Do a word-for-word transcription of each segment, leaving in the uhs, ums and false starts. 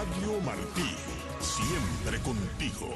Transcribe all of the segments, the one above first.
Radio Martí, siempre contigo.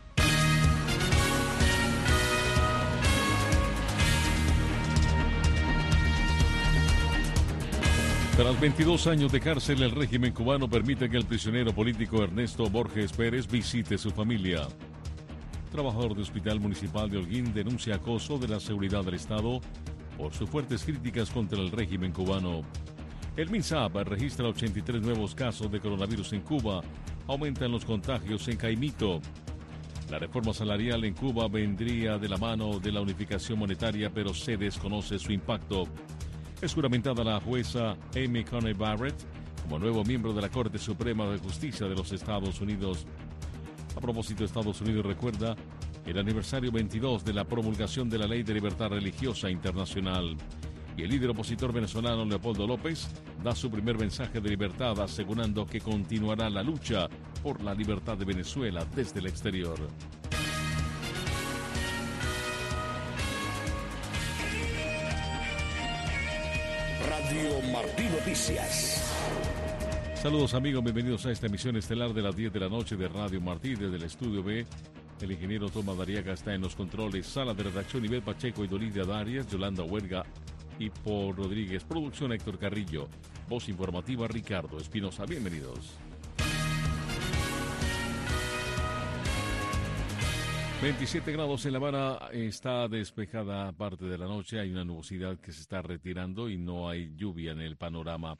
Tras veintidós años de cárcel, el régimen cubano permite que el prisionero político Ernesto Borges Pérez visite su familia. Trabajador de Hospital Municipal de Holguín denuncia acoso de la seguridad del Estado por sus fuertes críticas contra el régimen cubano. El MINSAP registra ochenta y tres nuevos casos de coronavirus en Cuba. Aumentan los contagios en Caimito. La reforma salarial en Cuba vendría de la mano de la unificación monetaria, pero se desconoce su impacto. Es juramentada la jueza Amy Coney Barrett como nuevo miembro de la Corte Suprema de Justicia de los Estados Unidos. A propósito, Estados Unidos recuerda el aniversario veintidós de la promulgación de la Ley de Libertad Religiosa Internacional. Y el líder opositor venezolano Leopoldo López da su primer mensaje de libertad, asegurando que continuará la lucha por la libertad de Venezuela desde el exterior. Radio Martí Noticias. Saludos amigos, bienvenidos a esta emisión estelar de las diez de la noche de Radio Martí desde el Estudio B. El ingeniero Tomás Dariaga está en los controles, sala de redacción Ivette Pacheco y Dolidia Darias, Yolanda Huerga y Paul Rodríguez, producción Héctor Carrillo, voz informativa Ricardo Espinosa. Bienvenidos. veintisiete grados en La Habana, está despejada parte de la noche, hay una nubosidad que se está retirando y no hay lluvia en el panorama.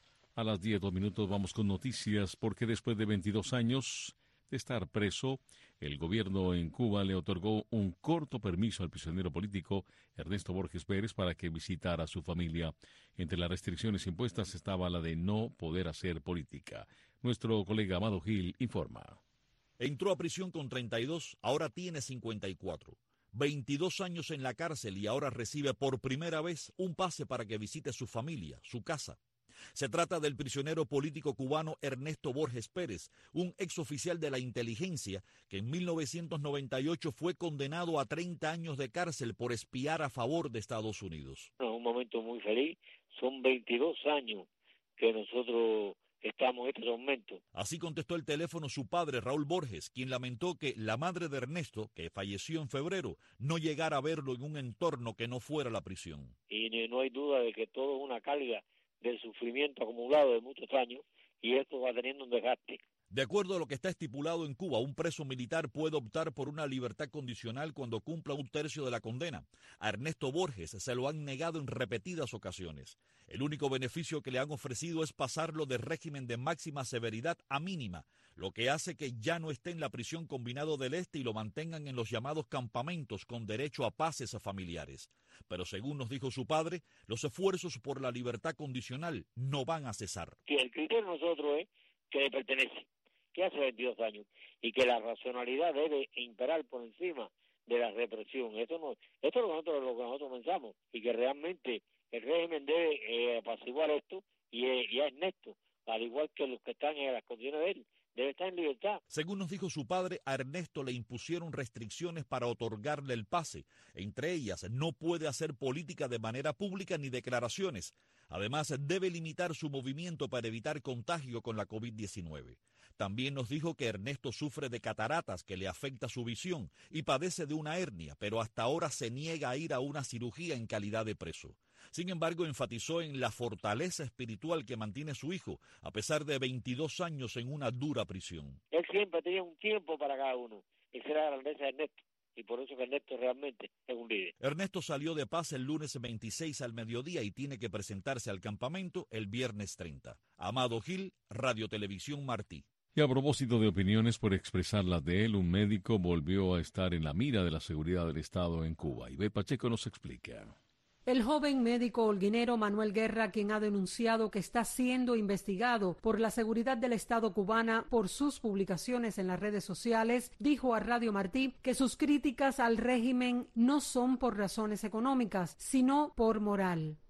A las diez, dos minutos vamos con noticias, porque después de veintidós años de estar preso, el gobierno en Cuba le otorgó un corto permiso al prisionero político Ernesto Borges Pérez para que visitara a su familia. Entre las restricciones impuestas estaba la de no poder hacer política. Nuestro colega Amado Gil informa. Entró a prisión con treinta y dos, ahora tiene cincuenta y cuatro. veintidós años en la cárcel y ahora recibe por primera vez un pase para que visite su familia, su casa. Se trata del prisionero político cubano Ernesto Borges Pérez, un exoficial de la inteligencia que en mil novecientos noventa y ocho fue condenado a treinta años de cárcel por espiar a favor de Estados Unidos. Es un momento muy feliz, son veintidós años que nosotros estamos en este momento. Así contestó el teléfono su padre, Raúl Borges, quien lamentó que la madre de Ernesto, que falleció en febrero, no llegara a verlo en un entorno que no fuera la prisión. Y no hay duda de que todo es una carga del sufrimiento acumulado de muchos años, y esto va teniendo un desgaste. De acuerdo a lo que está estipulado en Cuba, un preso militar puede optar por una libertad condicional cuando cumpla un tercio de la condena. A Ernesto Borges se lo han negado en repetidas ocasiones. El único beneficio que le han ofrecido es pasarlo de régimen de máxima severidad a mínima, lo que hace que ya no esté en la prisión Combinado del Este y lo mantengan en los llamados campamentos con derecho a pases familiares. Pero según nos dijo su padre, los esfuerzos por la libertad condicional no van a cesar. Que el criterio de nosotros es que le pertenece, que hace veintidós años, y que la racionalidad debe imperar por encima de la represión. Esto no, esto es lo que nosotros, lo que nosotros pensamos, y que realmente el régimen debe eh, apaciguar esto, y, eh, y a Ernesto, al igual que los que están en las condiciones de él, debe estar en libertad. Según nos dijo su padre, a Ernesto le impusieron restricciones para otorgarle el pase. Entre ellas, no puede hacer política de manera pública ni declaraciones. Además, debe limitar su movimiento para evitar contagio con la COVID diecinueve. También nos dijo que Ernesto sufre de cataratas que le afecta su visión y padece de una hernia, pero hasta ahora se niega a ir a una cirugía en calidad de preso. Sin embargo, enfatizó en la fortaleza espiritual que mantiene su hijo, a pesar de veintidós años en una dura prisión. Él siempre tenía un tiempo para cada uno. Esa era la grandeza de Ernesto. Y por eso que Ernesto realmente es un líder. Ernesto salió de paz el lunes veintiséis al mediodía y tiene que presentarse al campamento el viernes treinta. Amado Gil, Radio Televisión Martí. Y a propósito de opiniones por expresar las de él, un médico volvió a estar en la mira de la seguridad del Estado en Cuba. Ivette Pacheco nos explica. El joven médico holguinero Manuel Guerra, quien ha denunciado que está siendo investigado por la seguridad del Estado cubana por sus publicaciones en las redes sociales, dijo a Radio Martí que sus críticas al régimen no son por razones económicas, sino por moral.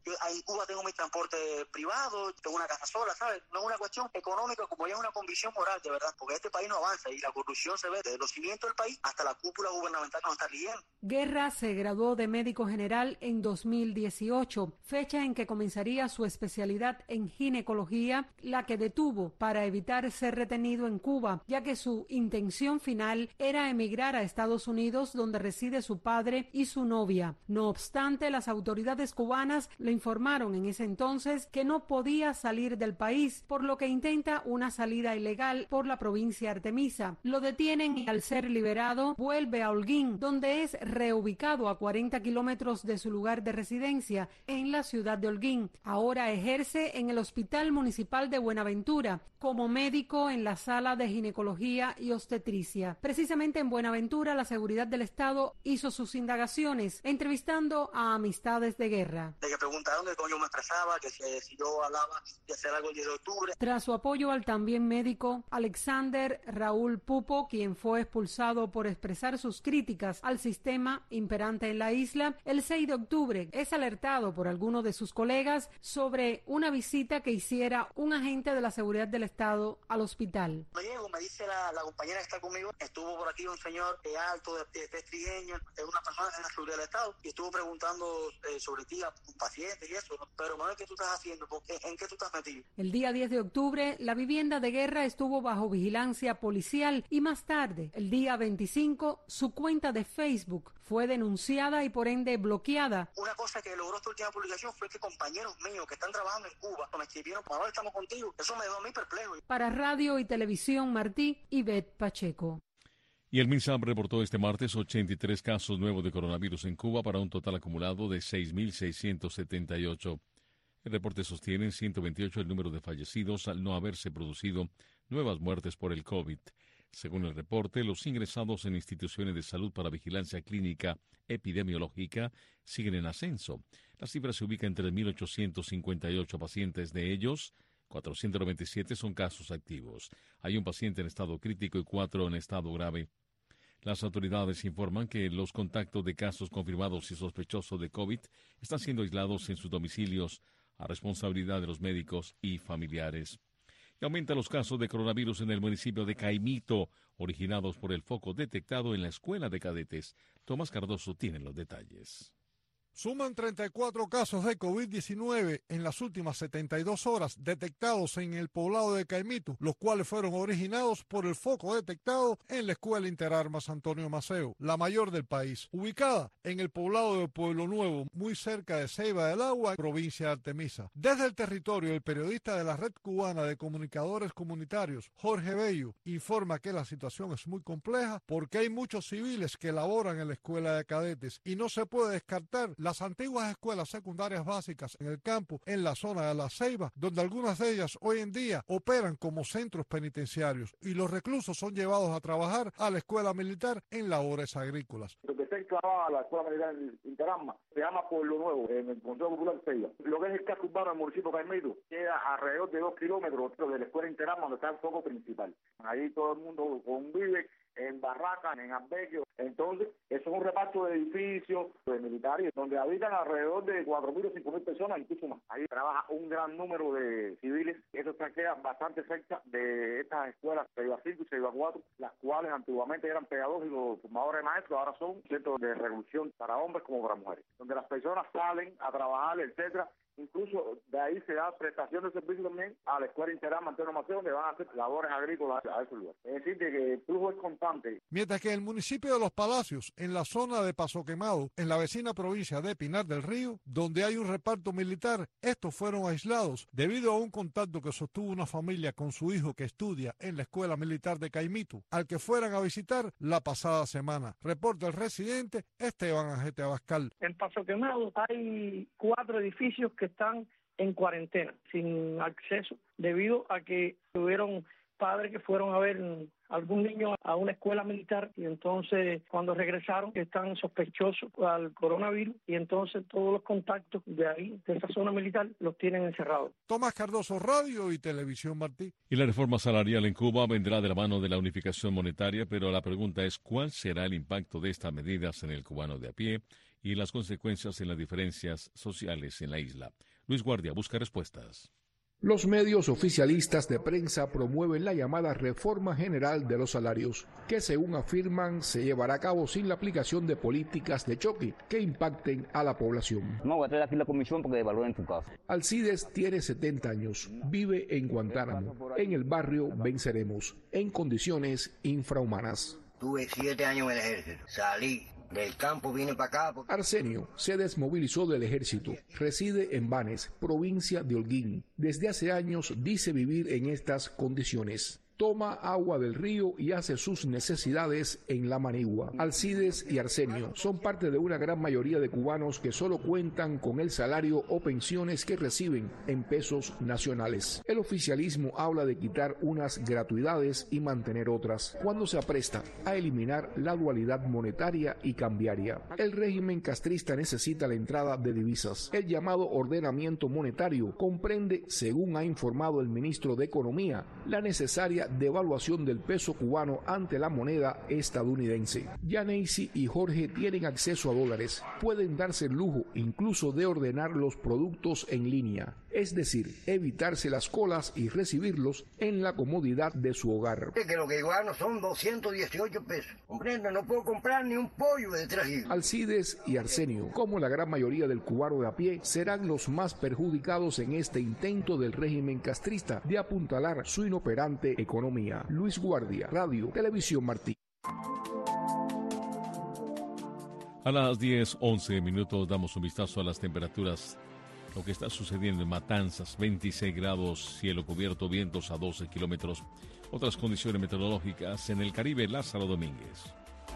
Yo en Cuba tengo mi transporte privado, tengo una casa sola, ¿sabes? No es una cuestión económica, como ya es una convicción moral, de verdad, porque este país no avanza y la corrupción se ve desde los cimientos del país hasta la cúpula gubernamental que nos está riendo. Guerra se graduó de médico general en dos mil dieciocho, fecha en que comenzaría su especialidad en ginecología, la que detuvo para evitar ser retenido en Cuba, ya que su intención final era emigrar a Estados Unidos, donde reside su padre y su novia. No obstante, las autoridades cubanas le informaron en ese entonces que no podía salir del país, por lo que intenta una salida ilegal por la provincia Artemisa. Lo detienen y al ser liberado vuelve a Holguín, donde es reubicado a cuarenta kilómetros de su lugar de residencia en la ciudad de Holguín. Ahora ejerce en el Hospital Municipal de Buenaventura como médico en la sala de ginecología y obstetricia. Precisamente en Buenaventura, la seguridad del Estado hizo sus indagaciones, entrevistando a amistades de Guerra. De que preguntaron de cómo yo me expresaba, que si, si yo hablaba de hacer algo el diez de octubre. Tras su apoyo al también médico Alexander Raúl Pupo, quien fue expulsado por expresar sus críticas al sistema imperante en la isla, el seis de octubre es alertado por algunos de sus colegas sobre una visita que hiciera un agente de la seguridad del Estado al hospital. Me llego, me dice la, la compañera que está conmigo, estuvo por aquí un señor eh, alto, de, de, de trigueño, es una persona de la seguridad del Estado, y estuvo preguntando eh, sobre ti a un paciente y eso, ¿no? Pero Manuel, ¿qué tú estás haciendo? ¿Qué, ¿En qué tú estás metido? El día diez de octubre, la vivienda de Guerra estuvo bajo vigilancia policial y más tarde, el día veinticinco, su cuenta de Facebook fue denunciada y por ende bloqueada. Una cosa que logró esta última publicación fue que compañeros míos que están trabajando en Cuba me escribieron, Manuel, estamos contigo. Eso me dejó a mí perplejo. Para Radio y Televisión Martí, Ivette Pacheco. Y el MINSAM reportó este martes ochenta y tres casos nuevos de coronavirus en Cuba para un total acumulado de seis mil seiscientos setenta y ocho. El reporte sostiene en ciento veintiocho el número de fallecidos al no haberse producido nuevas muertes por el COVID. Según el reporte, los ingresados en instituciones de salud para vigilancia clínica epidemiológica siguen en ascenso. La cifra se ubica en tres mil ochocientos cincuenta y ocho pacientes, de ellos cuatrocientos noventa y siete son casos activos. Hay un paciente en estado crítico y cuatro en estado grave. Las autoridades informan que los contactos de casos confirmados y sospechosos de COVID están siendo aislados en sus domicilios a responsabilidad de los médicos y familiares. Y aumentan los casos de coronavirus en el municipio de Caimito, originados por el foco detectado en la escuela de cadetes. Tomás Cardoso tiene los detalles. Suman treinta y cuatro casos de COVID diecinueve en las últimas setenta y dos horas detectados en el poblado de Caimito, los cuales fueron originados por el foco detectado en la Escuela Interarmas Antonio Maceo, la mayor del país, ubicada en el poblado de Pueblo Nuevo, muy cerca de Ceiba del Agua, provincia de Artemisa. Desde el territorio, el periodista de la Red Cubana de Comunicadores Comunitarios, Jorge Bello, informa que la situación es muy compleja porque hay muchos civiles que laboran en la Escuela de Cadetes y no se puede descartar las antiguas escuelas secundarias básicas en el campo, en la zona de La Ceiba, donde algunas de ellas hoy en día operan como centros penitenciarios y los reclusos son llevados a trabajar a la escuela militar en labores agrícolas. Lo que está enclavado a la escuela militar Interarma se llama Pueblo Nuevo, en el Consejo Popular de Ceiba. Lo que es el casco urbano del municipio de Caimito queda alrededor de dos kilómetros de la escuela Interarma, donde está el foco principal. Ahí todo el mundo convive en barracas, en albergues. Entonces, eso es un reparto de edificios, de militares, donde habitan alrededor de cuatro mil o cinco mil personas, incluso más. Ahí trabaja un gran número de civiles. Eso se queda bastante cerca de estas escuelas Ceiba cinco y Ceiba cuatro, las cuales antiguamente eran pedagógicos, formadores de maestros, ahora son centros de reclusión para hombres como para mujeres, donde las personas salen a trabajar, etcétera. Incluso de ahí se da prestación de servicio también a la Escuela Interarma Antonio Maceo, donde van a hacer labores agrícolas a ese lugar. Es decir, que el flujo es constante. Mientras que en el municipio de Los Palacios, en la zona de Paso Quemado, en la vecina provincia de Pinar del Río, donde hay un reparto militar, estos fueron aislados debido a un contacto que sostuvo una familia con su hijo que estudia en la Escuela Militar de Caimito, al que fueran a visitar la pasada semana. Reporta el residente Esteban Ajete Abascal. En Paso Quemado hay cuatro edificios que están en cuarentena, sin acceso, debido a que tuvieron padres que fueron a ver algún niño a una escuela militar y entonces cuando regresaron están sospechosos al coronavirus y entonces todos los contactos de ahí, de esa zona militar, los tienen encerrados. Tomás Cardoso, Radio y Televisión Martí. Y la reforma salarial en Cuba vendrá de la mano de la unificación monetaria, pero la pregunta es ¿cuál será el impacto de estas medidas en el cubano de a pie y las consecuencias en las diferencias sociales en la isla. Luis Guardia busca respuestas. Los medios oficialistas de prensa promueven la llamada reforma general de los salarios, que según afirman se llevará a cabo sin la aplicación de políticas de choque que impacten a la población. No, voy a traer aquí la comisión porque evalúen tu caso. Alcides tiene setenta años, vive en Guantánamo, en el barrio Venceremos, en condiciones infrahumanas. Tuve siete años en el ejército, salí. Del campo vine para acá. Porque... Arsenio se desmovilizó del ejército, reside en Banes, provincia de Holguín. Desde hace años dice vivir en estas condiciones. Toma agua del río y hace sus necesidades en La Manigua. Alcides y Arsenio son parte de una gran mayoría de cubanos que solo cuentan con el salario o pensiones que reciben en pesos nacionales. El oficialismo habla de quitar unas gratuidades y mantener otras, cuando se apresta a eliminar la dualidad monetaria y cambiaria. El régimen castrista necesita la entrada de divisas. El llamado ordenamiento monetario comprende, según ha informado el ministro de Economía, la necesaria devaluación del peso cubano ante la moneda estadounidense. Yaneisi y Jorge tienen acceso a dólares, pueden darse el lujo incluso de ordenar los productos en línea, es decir, evitarse las colas y recibirlos en la comodidad de su hogar. Que lo que gano son doscientos dieciocho pesos, comprende, no puedo comprar ni un pollo de tres kilos. Alcides y Arsenio, como la gran mayoría del cubano de a pie, serán los más perjudicados en este intento del régimen castrista de apuntalar su inoperante economía. Luis Guardia, Radio, Televisión Martí. A las diez once minutos damos un vistazo a las temperaturas. Lo que está sucediendo en Matanzas, veintiséis grados, cielo cubierto, vientos a doce kilómetros. Otras condiciones meteorológicas en el Caribe, Lázaro Domínguez.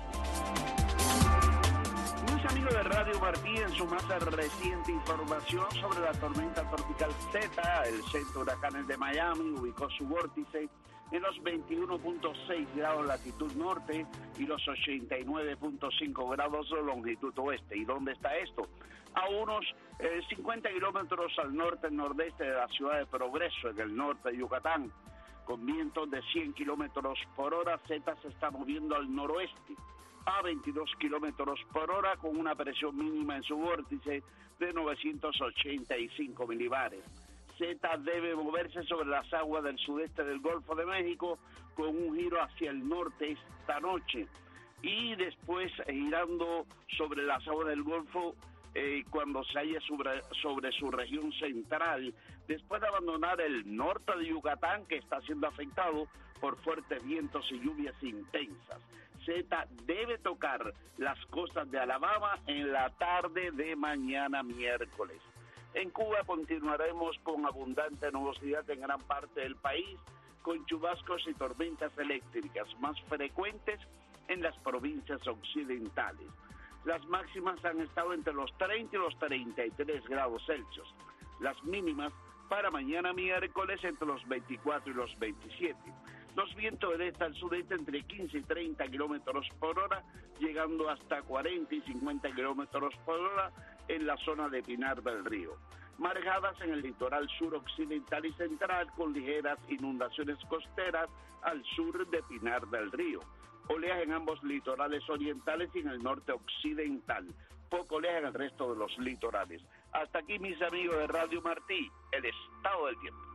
Mis amigos de Radio Martí, en su más reciente información sobre la tormenta tropical Zeta, el centro de huracanes de Miami ubicó su vórtice en los veintiuno punto seis grados latitud norte y los ochenta y nueve punto cinco grados longitud oeste. ¿Y dónde está esto? A unos eh, cincuenta kilómetros al norte-nordeste de la ciudad de Progreso, en el norte de Yucatán. Con vientos de cien kilómetros por hora, Zeta se está moviendo al noroeste a veintidós kilómetros por hora, con una presión mínima en su vórtice de novecientos ochenta y cinco milibares. Zeta debe moverse sobre las aguas del sudeste del Golfo de México con un giro hacia el norte esta noche y después girando sobre las aguas del Golfo eh, cuando se halla sobre, sobre su región central, después de abandonar el norte de Yucatán, que está siendo afectado por fuertes vientos y lluvias intensas. Zeta debe tocar las costas de Alabama en la tarde de mañana miércoles. En Cuba continuaremos con abundante nubosidad en gran parte del país, con chubascos y tormentas eléctricas más frecuentes en las provincias occidentales. Las máximas han estado entre los treinta y los treinta y tres grados Celsius. Las mínimas para mañana miércoles entre los veinticuatro y los veintisiete. Los vientos del este al sudeste entre quince y treinta kilómetros por hora, llegando hasta cuarenta y cincuenta kilómetros por hora en la zona de Pinar del Río. Marejadas en el litoral sur occidental y central, con ligeras inundaciones costeras al sur de Pinar del Río. Oleaje en ambos litorales orientales y en el norte occidental. Poco oleaje en el resto de los litorales. Hasta aquí, mis amigos de Radio Martí, el estado del tiempo.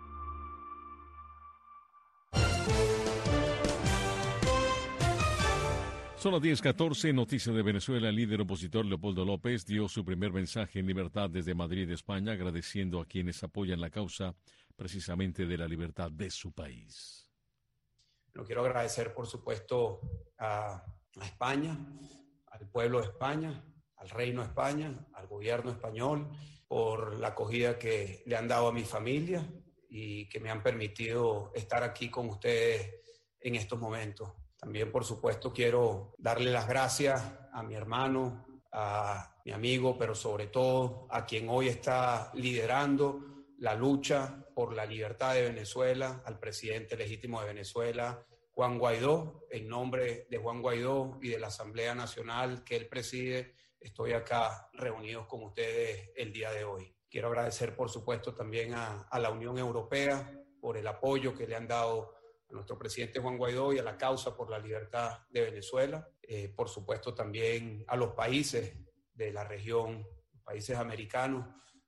Son las diez catorce, noticias de Venezuela. El líder opositor Leopoldo López dio su primer mensaje en libertad desde Madrid, España, agradeciendo a quienes apoyan la causa precisamente de la libertad de su país. Lo quiero agradecer, por supuesto, a, a España, al pueblo de España, al Reino de España, al gobierno español, por la acogida que le han dado a mi familia y que me han permitido estar aquí con ustedes en estos momentos. También, por supuesto, quiero darle las gracias a mi hermano, a mi amigo, pero sobre todo a quien hoy está liderando la lucha por la libertad de Venezuela, al presidente legítimo de Venezuela, Juan Guaidó. En nombre de Juan Guaidó y de la Asamblea Nacional que él preside, estoy acá reunidos con ustedes el día de hoy. Quiero agradecer, por supuesto, también a, a la Unión Europea por el apoyo que le han dado a nuestro presidente Juan Guaidó y a la causa por la libertad de Venezuela. Eh, por supuesto, también a los países de la región, países americanos,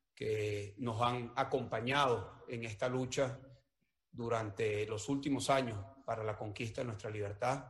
que nos han acompañado en esta lucha durante los últimos años para la conquista de nuestra libertad,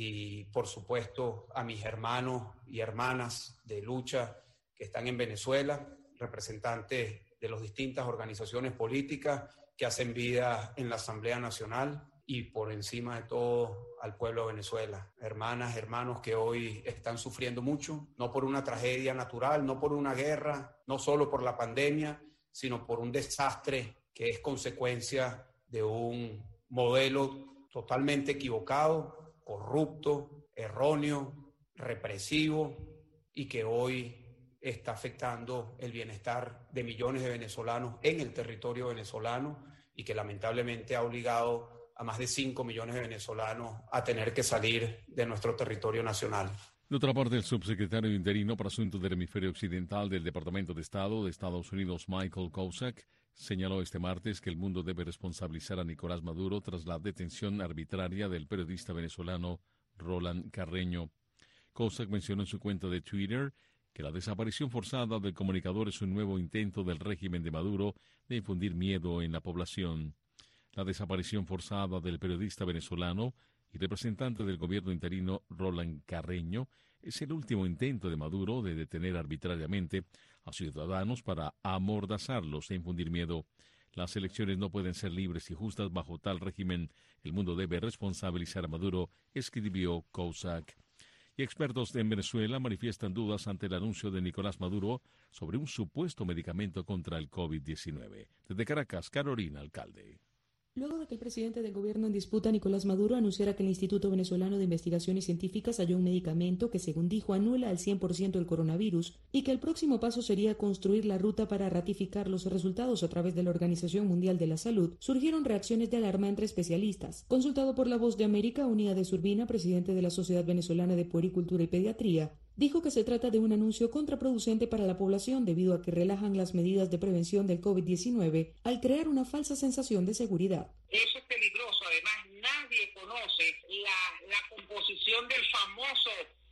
y por supuesto a mis hermanos y hermanas de lucha que están en Venezuela, representantes de las distintas organizaciones políticas que hacen vida en la Asamblea Nacional, y por encima de todo al pueblo de Venezuela. Hermanas, hermanos que hoy están sufriendo mucho, no por una tragedia natural, no por una guerra, no solo por la pandemia, sino por un desastre que es consecuencia de un modelo totalmente equivocado, corrupto, erróneo, represivo, y que hoy está afectando el bienestar de millones de venezolanos en el territorio venezolano, y que lamentablemente ha obligado a más de cinco millones de venezolanos a tener que salir de nuestro territorio nacional. De otra parte, el subsecretario interino para Asuntos del Hemisferio Occidental del Departamento de Estado de Estados Unidos, Michael Kozak, señaló este martes que el mundo debe responsabilizar a Nicolás Maduro tras la detención arbitraria del periodista venezolano Roland Carreño. Kozak mencionó en su cuenta de Twitter que la desaparición forzada del comunicador es un nuevo intento del régimen de Maduro de infundir miedo en la población. La desaparición forzada del periodista venezolano y representante del gobierno interino Roland Carreño es el último intento de Maduro de detener arbitrariamente a ciudadanos para amordazarlos e infundir miedo. Las elecciones no pueden ser libres y justas bajo tal régimen. El mundo debe responsabilizar a Maduro, escribió Kozak. Y expertos en Venezuela manifiestan dudas ante el anuncio de Nicolás Maduro sobre un supuesto medicamento contra el COVID diecinueve. Desde Caracas, Carolina Alcalde. Luego de que el presidente del gobierno en disputa, Nicolás Maduro, anunciara que el Instituto Venezolano de Investigaciones Científicas halló un medicamento que, según dijo, anula al cien por ciento el coronavirus, y que el próximo paso sería construir la ruta para ratificar los resultados a través de la Organización Mundial de la Salud, surgieron reacciones de alarma entre especialistas. Consultado por La Voz de América, Unidades Urbina, presidente de la Sociedad Venezolana de Puericultura y Pediatría, dijo que se trata de un anuncio contraproducente para la población debido a que relajan las medidas de prevención del COVID diecinueve al crear una falsa sensación de seguridad. Eso es peligroso. Además, nadie conoce la, la composición del famoso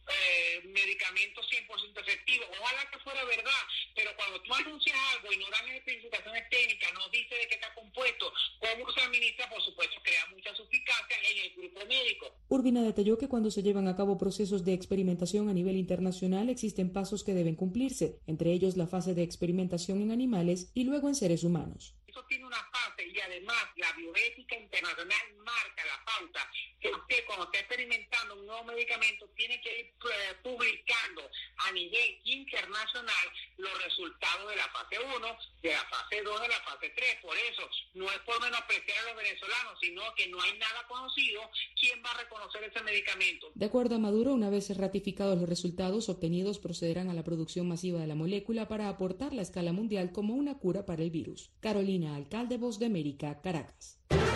eh, medicamento cien por ciento efectivo. Ojalá que fuera verdad, pero cuando tú anuncias algo y no dan especificaciones técnicas, no dice de qué está compuesto, cómo se administra, por supuesto, crea mucha suspicacia en el grupo médico. Urbina detalló que cuando se llevan a cabo procesos de experimentación a nivel internacional existen pasos que deben cumplirse, entre ellos la fase de experimentación en animales y luego en seres humanos. Eso tiene una fase y además la bioética internacional marca la pauta que usted cuando está experimentando un nuevo medicamento tiene que ir eh, publicando a nivel internacional los resultados de la fase uno, de la fase dos, de la fase tres. Por eso no es por menospreciar a los venezolanos, sino que no hay nada conocido. ¿Quién va a reconocer ese medicamento? De acuerdo a Maduro, una vez ratificados los resultados obtenidos, procederán a la producción masiva de la molécula para aportar a escala mundial como una cura para el virus. Carolina Alcalde, Voz de América, Caracas.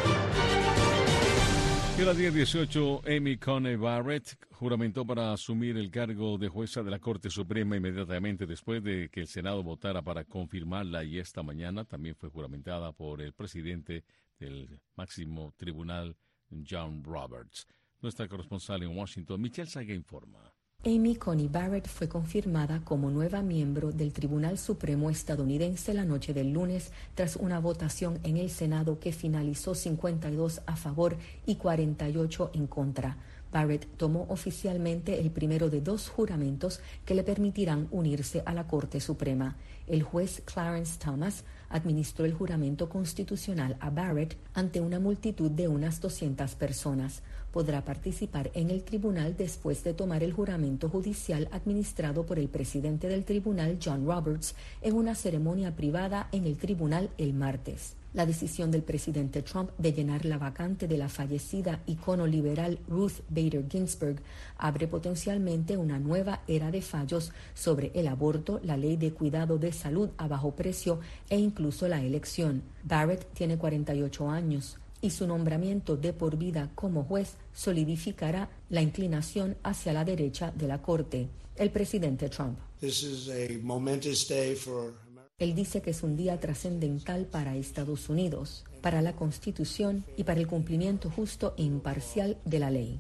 Y a las diez dieciocho, Amy Coney Barrett juramentó para asumir el cargo de jueza de la Corte Suprema inmediatamente después de que el Senado votara para confirmarla, y esta mañana también fue juramentada por el presidente del máximo tribunal, John Roberts. Nuestra corresponsal en Washington, Michelle Saga, informa. Amy Coney Barrett fue confirmada como nueva miembro del Tribunal Supremo estadounidense la noche del lunes tras una votación en el Senado que finalizó cincuenta y dos a favor y cuarenta y ocho en contra. Barrett tomó oficialmente el primero de dos juramentos que le permitirán unirse a la Corte Suprema. El juez Clarence Thomas administró el juramento constitucional a Barrett ante una multitud de unas doscientas personas. Podrá participar en el tribunal después de tomar el juramento judicial administrado por el presidente del tribunal, John Roberts, en una ceremonia privada en el tribunal el martes. La decisión del presidente Trump de llenar la vacante de la fallecida icono liberal Ruth Bader Ginsburg abre potencialmente una nueva era de fallos sobre el aborto, la ley de cuidado de salud a bajo precio e incluso la elección. Barrett tiene cuarenta y ocho años y su nombramiento de por vida como juez solidificará la inclinación hacia la derecha de la Corte. El presidente Trump. This is a momentous day for Él dice que es un día trascendental para Estados Unidos, para la Constitución y para el cumplimiento justo e imparcial de la ley.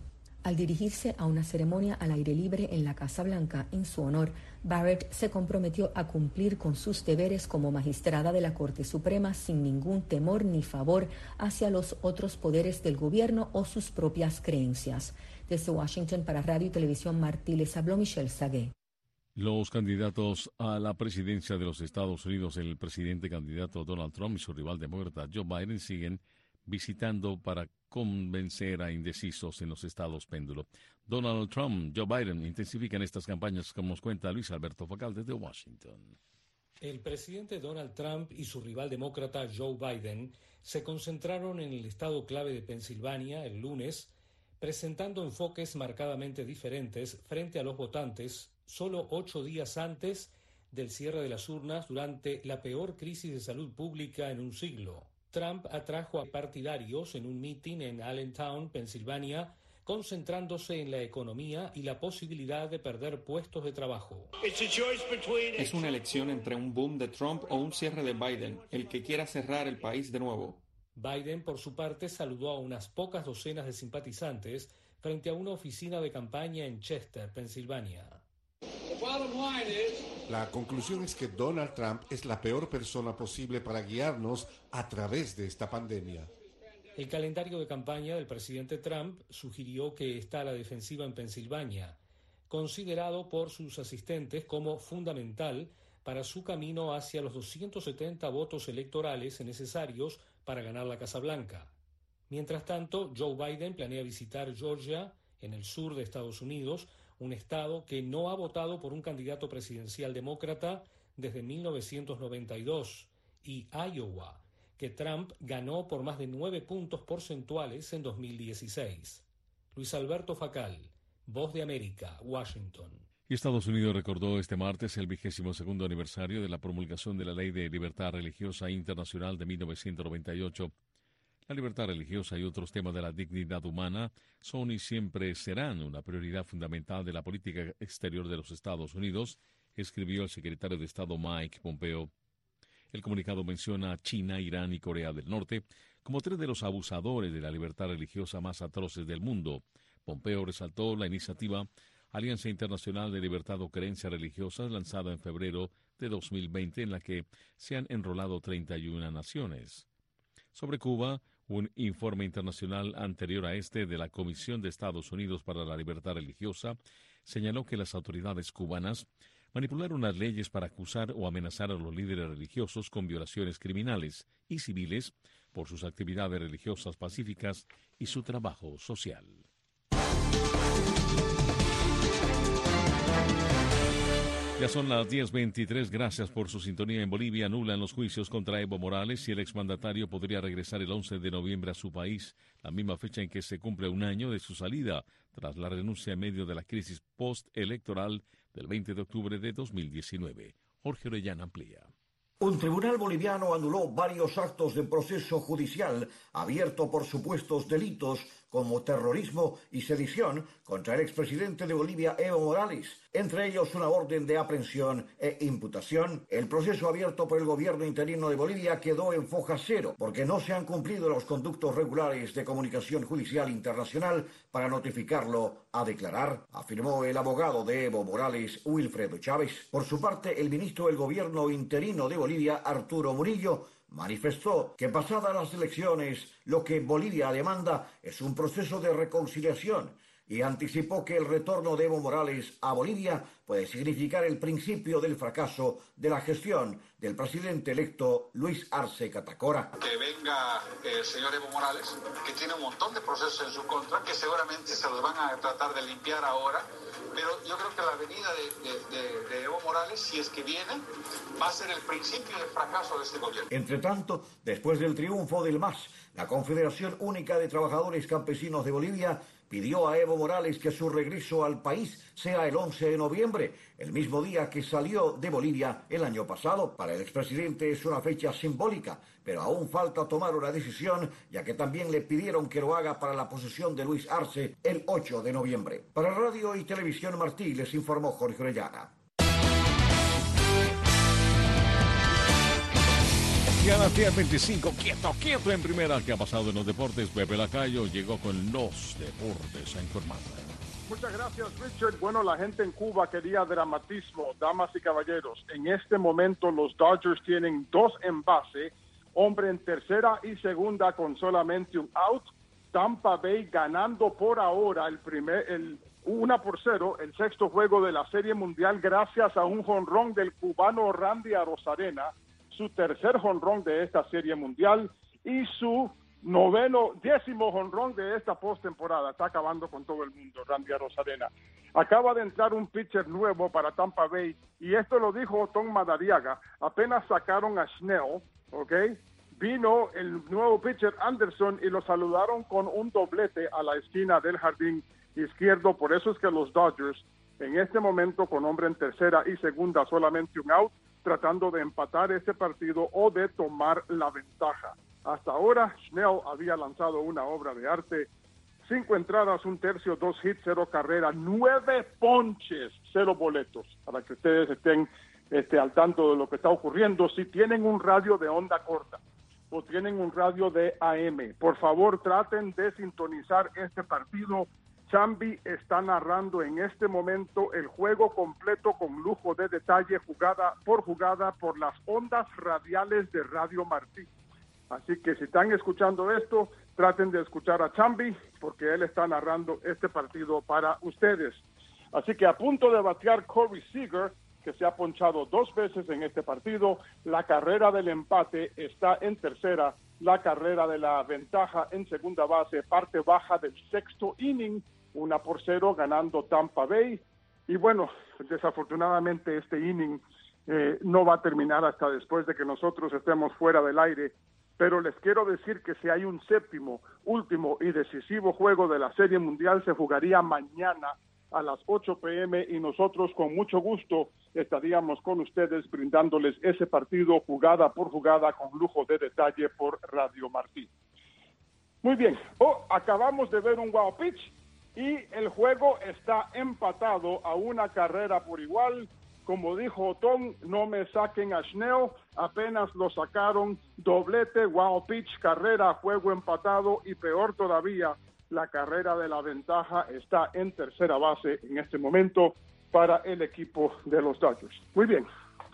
Al dirigirse a una ceremonia al aire libre en la Casa Blanca en su honor, Barrett se comprometió a cumplir con sus deberes como magistrada de la Corte Suprema sin ningún temor ni favor hacia los otros poderes del gobierno o sus propias creencias. Desde Washington para Radio y Televisión Martí les habló Michelle Sagué. Los candidatos a la presidencia de los Estados Unidos, el presidente candidato Donald Trump y su rival demócrata Joe Biden, siguen visitando para convencer a indecisos en los estados péndulo. Donald Trump, Joe Biden intensifican estas campañas, como nos cuenta Luis Alberto Facal desde Washington. El presidente Donald Trump y su rival demócrata Joe Biden se concentraron en el estado clave de Pensilvania el lunes, presentando enfoques marcadamente diferentes frente a los votantes solo ocho días antes del cierre de las urnas durante la peor crisis de salud pública en un siglo. Trump atrajo a partidarios en un mitin en Allentown, Pensilvania, concentrándose en la economía y la posibilidad de perder puestos de trabajo. Es una elección entre un boom de Trump o un cierre de Biden, el que quiera cerrar el país de nuevo. Biden, por su parte, saludó a unas pocas docenas de simpatizantes frente a una oficina de campaña en Chester, Pensilvania. La conclusión es que Donald Trump es la peor persona posible para guiarnos a través de esta pandemia. El calendario de campaña del presidente Trump sugirió que está a la defensiva en Pensilvania, considerado por sus asistentes como fundamental para su camino hacia los doscientos setenta votos electorales necesarios para ganar la Casa Blanca. Mientras tanto, Joe Biden planea visitar Georgia, en el sur de Estados Unidos, un estado que no ha votado por un candidato presidencial demócrata desde mil novecientos noventa y dos, y Iowa, que Trump ganó por más de nueve puntos porcentuales en dos mil dieciséis. Luis Alberto Facal, Voz de América, Washington. Y Estados Unidos recordó este martes el vigésimo segundo aniversario de la promulgación de la Ley de Libertad Religiosa Internacional de mil novecientos noventa y ocho. La libertad religiosa y otros temas de la dignidad humana son y siempre serán una prioridad fundamental de la política exterior de los Estados Unidos, escribió el secretario de Estado Mike Pompeo. El comunicado menciona a China, Irán y Corea del Norte como tres de los abusadores de la libertad religiosa más atroces del mundo. Pompeo resaltó la iniciativa Alianza Internacional de Libertad o Creencias Religiosas, lanzada en febrero de dos mil veinte, en la que se han enrolado treinta y una naciones. Sobre Cuba, un informe internacional anterior a este de la Comisión de Estados Unidos para la Libertad Religiosa señaló que las autoridades cubanas manipularon las leyes para acusar o amenazar a los líderes religiosos con violaciones criminales y civiles por sus actividades religiosas pacíficas y su trabajo social. Ya son las diez veintitrés. Gracias por su sintonía. En Bolivia anulan los juicios contra Evo Morales y el exmandatario podría regresar el once de noviembre a su país, la misma fecha en que se cumple un año de su salida, tras la renuncia en medio de la crisis postelectoral del veinte de octubre de dos mil diecinueve. Jorge Orellana amplía. Un tribunal boliviano anuló varios actos de proceso judicial abierto por supuestos delitos como terrorismo y sedición contra el expresidente de Bolivia, Evo Morales, entre ellos una orden de aprehensión e imputación. El proceso abierto por el gobierno interino de Bolivia quedó en foja cero porque no se han cumplido los conductos regulares de comunicación judicial internacional para notificarlo a declarar, afirmó el abogado de Evo Morales, Wilfredo Chávez. Por su parte, el ministro del gobierno interino de Bolivia, Arturo Murillo, manifestó que pasadas las elecciones lo que Bolivia demanda es un proceso de reconciliación y anticipó que el retorno de Evo Morales a Bolivia puede significar el principio del fracaso de la gestión del presidente electo Luis Arce Catacora. Que venga el señor Evo Morales, que tiene un montón de procesos en su contra, que seguramente se los van a tratar de limpiar ahora, pero yo creo que la venida de, de, de, de Evo Morales, si es que viene, va a ser el principio del fracaso de este gobierno. Entre tanto, después del triunfo del M A S, la Confederación Única de Trabajadores Campesinos de Bolivia pidió a Evo Morales que su regreso al país sea el once de noviembre, el mismo día que salió de Bolivia el año pasado. Para el expresidente es una fecha simbólica, pero aún falta tomar una decisión, ya que también le pidieron que lo haga para la posesión de Luis Arce el ocho de noviembre. Para Radio y Televisión Martí les informó Jorge Orellana. Y a las diez veinticinco, quieto, quieto en primera. ¿Qué ha pasado en los deportes? Pepe Lacayo llegó con los deportes a informar. Muchas gracias, Richard. Bueno, la gente en Cuba quería dramatismo, damas y caballeros. En este momento los Dodgers tienen dos en base, hombre en tercera y segunda con solamente un out. Tampa Bay ganando por ahora el primer, el una por cero, el sexto juego de la Serie Mundial gracias a un jonrón del cubano Randy Arozarena, su tercer jonrón de esta Serie Mundial y su noveno, décimo jonrón de esta postemporada. Está acabando con todo el mundo, Randy Arozarena. Acaba de entrar un pitcher nuevo para Tampa Bay y esto lo dijo Tom Madariaga. Apenas sacaron a Snell, ¿ok? Vino el nuevo pitcher Anderson y lo saludaron con un doblete a la esquina del jardín izquierdo. Por eso es que los Dodgers en este momento con hombre en tercera y segunda solamente un out, tratando de empatar este partido o de tomar la ventaja. Hasta ahora Snell había lanzado una obra de arte, cinco entradas, un tercio, dos hits, cero carreras, nueve ponches, cero boletos, para que ustedes estén este, al tanto de lo que está ocurriendo. Si tienen un radio de onda corta o tienen un radio de A M, por favor traten de sintonizar este partido. Chambi está narrando en este momento el juego completo con lujo de detalle, jugada por jugada, por las ondas radiales de Radio Martí. Así que si están escuchando esto, traten de escuchar a Chambi, porque él está narrando este partido para ustedes. Así que a punto de batear Corey Seager, que se ha ponchado dos veces en este partido. La carrera del empate está en tercera, la carrera de la ventaja en segunda base, parte baja del sexto inning, una por cero ganando Tampa Bay. Y bueno, desafortunadamente este inning eh, no va a terminar hasta después de que nosotros estemos fuera del aire, pero les quiero decir que si hay un séptimo, último y decisivo juego de la Serie Mundial, se jugaría mañana a las ocho p m y nosotros con mucho gusto estaríamos con ustedes brindándoles ese partido jugada por jugada con lujo de detalle por Radio Martí. Muy bien, oh, acabamos de ver un wow pitch y el juego está empatado a una carrera por igual. Como dijo Otón, no me saquen a Snell, apenas lo sacaron, doblete, wow pitch, carrera, juego empatado y peor todavía, la carrera de la ventaja está en tercera base en este momento para el equipo de los Dodgers. Muy bien.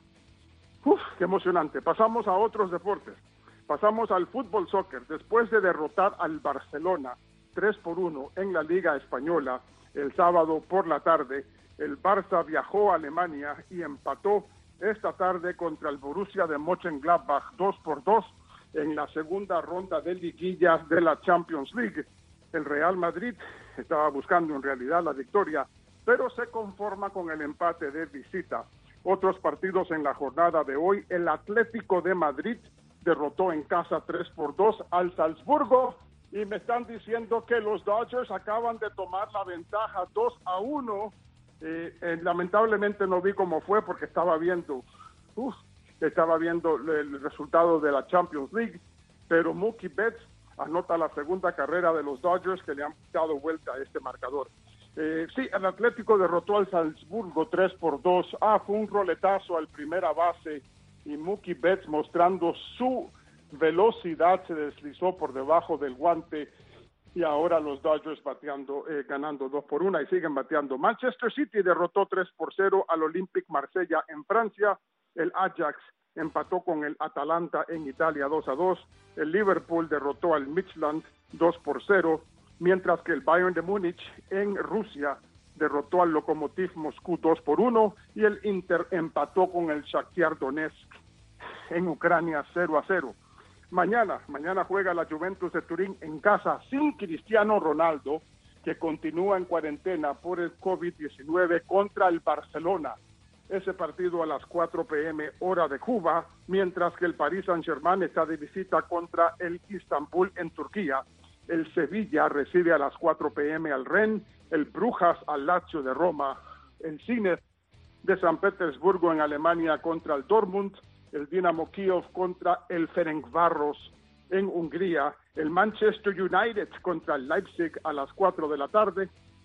Uf, qué emocionante. Pasamos a otros deportes. Pasamos al fútbol soccer. Después de derrotar al Barcelona tres por uno en la Liga Española el sábado por la tarde, el Barça viajó a Alemania y empató esta tarde contra el Borussia de Mönchengladbach dos por dos en la segunda ronda de liguillas de la Champions League. El Real Madrid estaba buscando en realidad la victoria, pero se conforma con el empate de visita. Otros partidos en la jornada de hoy, el Atlético de Madrid derrotó en casa tres por dos al Salzburgo y me están diciendo que los Dodgers acaban de tomar la ventaja dos a uno. Eh, eh, lamentablemente no vi cómo fue porque estaba viendo, uf, estaba viendo el resultado de la Champions League, pero Mookie Betts anota la segunda carrera de los Dodgers que le han dado vuelta a este marcador. Eh, sí, el Atlético derrotó al Salzburgo tres por dos. Ah, fue un roletazo al primera base y Mookie Betts, mostrando su velocidad, se deslizó por debajo del guante y ahora los Dodgers bateando, eh, ganando dos por una y siguen bateando. Manchester City derrotó tres por cero al Olympique Marsella en Francia. El Ajax empató con el Atalanta en Italia dos a dos. El Liverpool derrotó al Midtjylland dos por cero, mientras que el Bayern de Múnich en Rusia derrotó al Lokomotiv Moscú dos por uno y el Inter empató con el Shakhtar Donetsk en Ucrania cero a cero. Mañana, mañana juega la Juventus de Turín en casa sin Cristiano Ronaldo, que continúa en cuarentena por el COVID diecinueve contra el Barcelona. Ese partido a las cuatro p m hora de Cuba, mientras que el Paris Saint-Germain está de visita contra el Istambul en Turquía. El Sevilla recibe a las cuatro p m al Rennes, el Brujas al Lazio de Roma, el Zenit de San Petersburgo en Alemania contra el Dortmund, el Dinamo Kiev contra el Ferencváros en Hungría, el Manchester United contra el Leipzig a las cuatro de la tarde.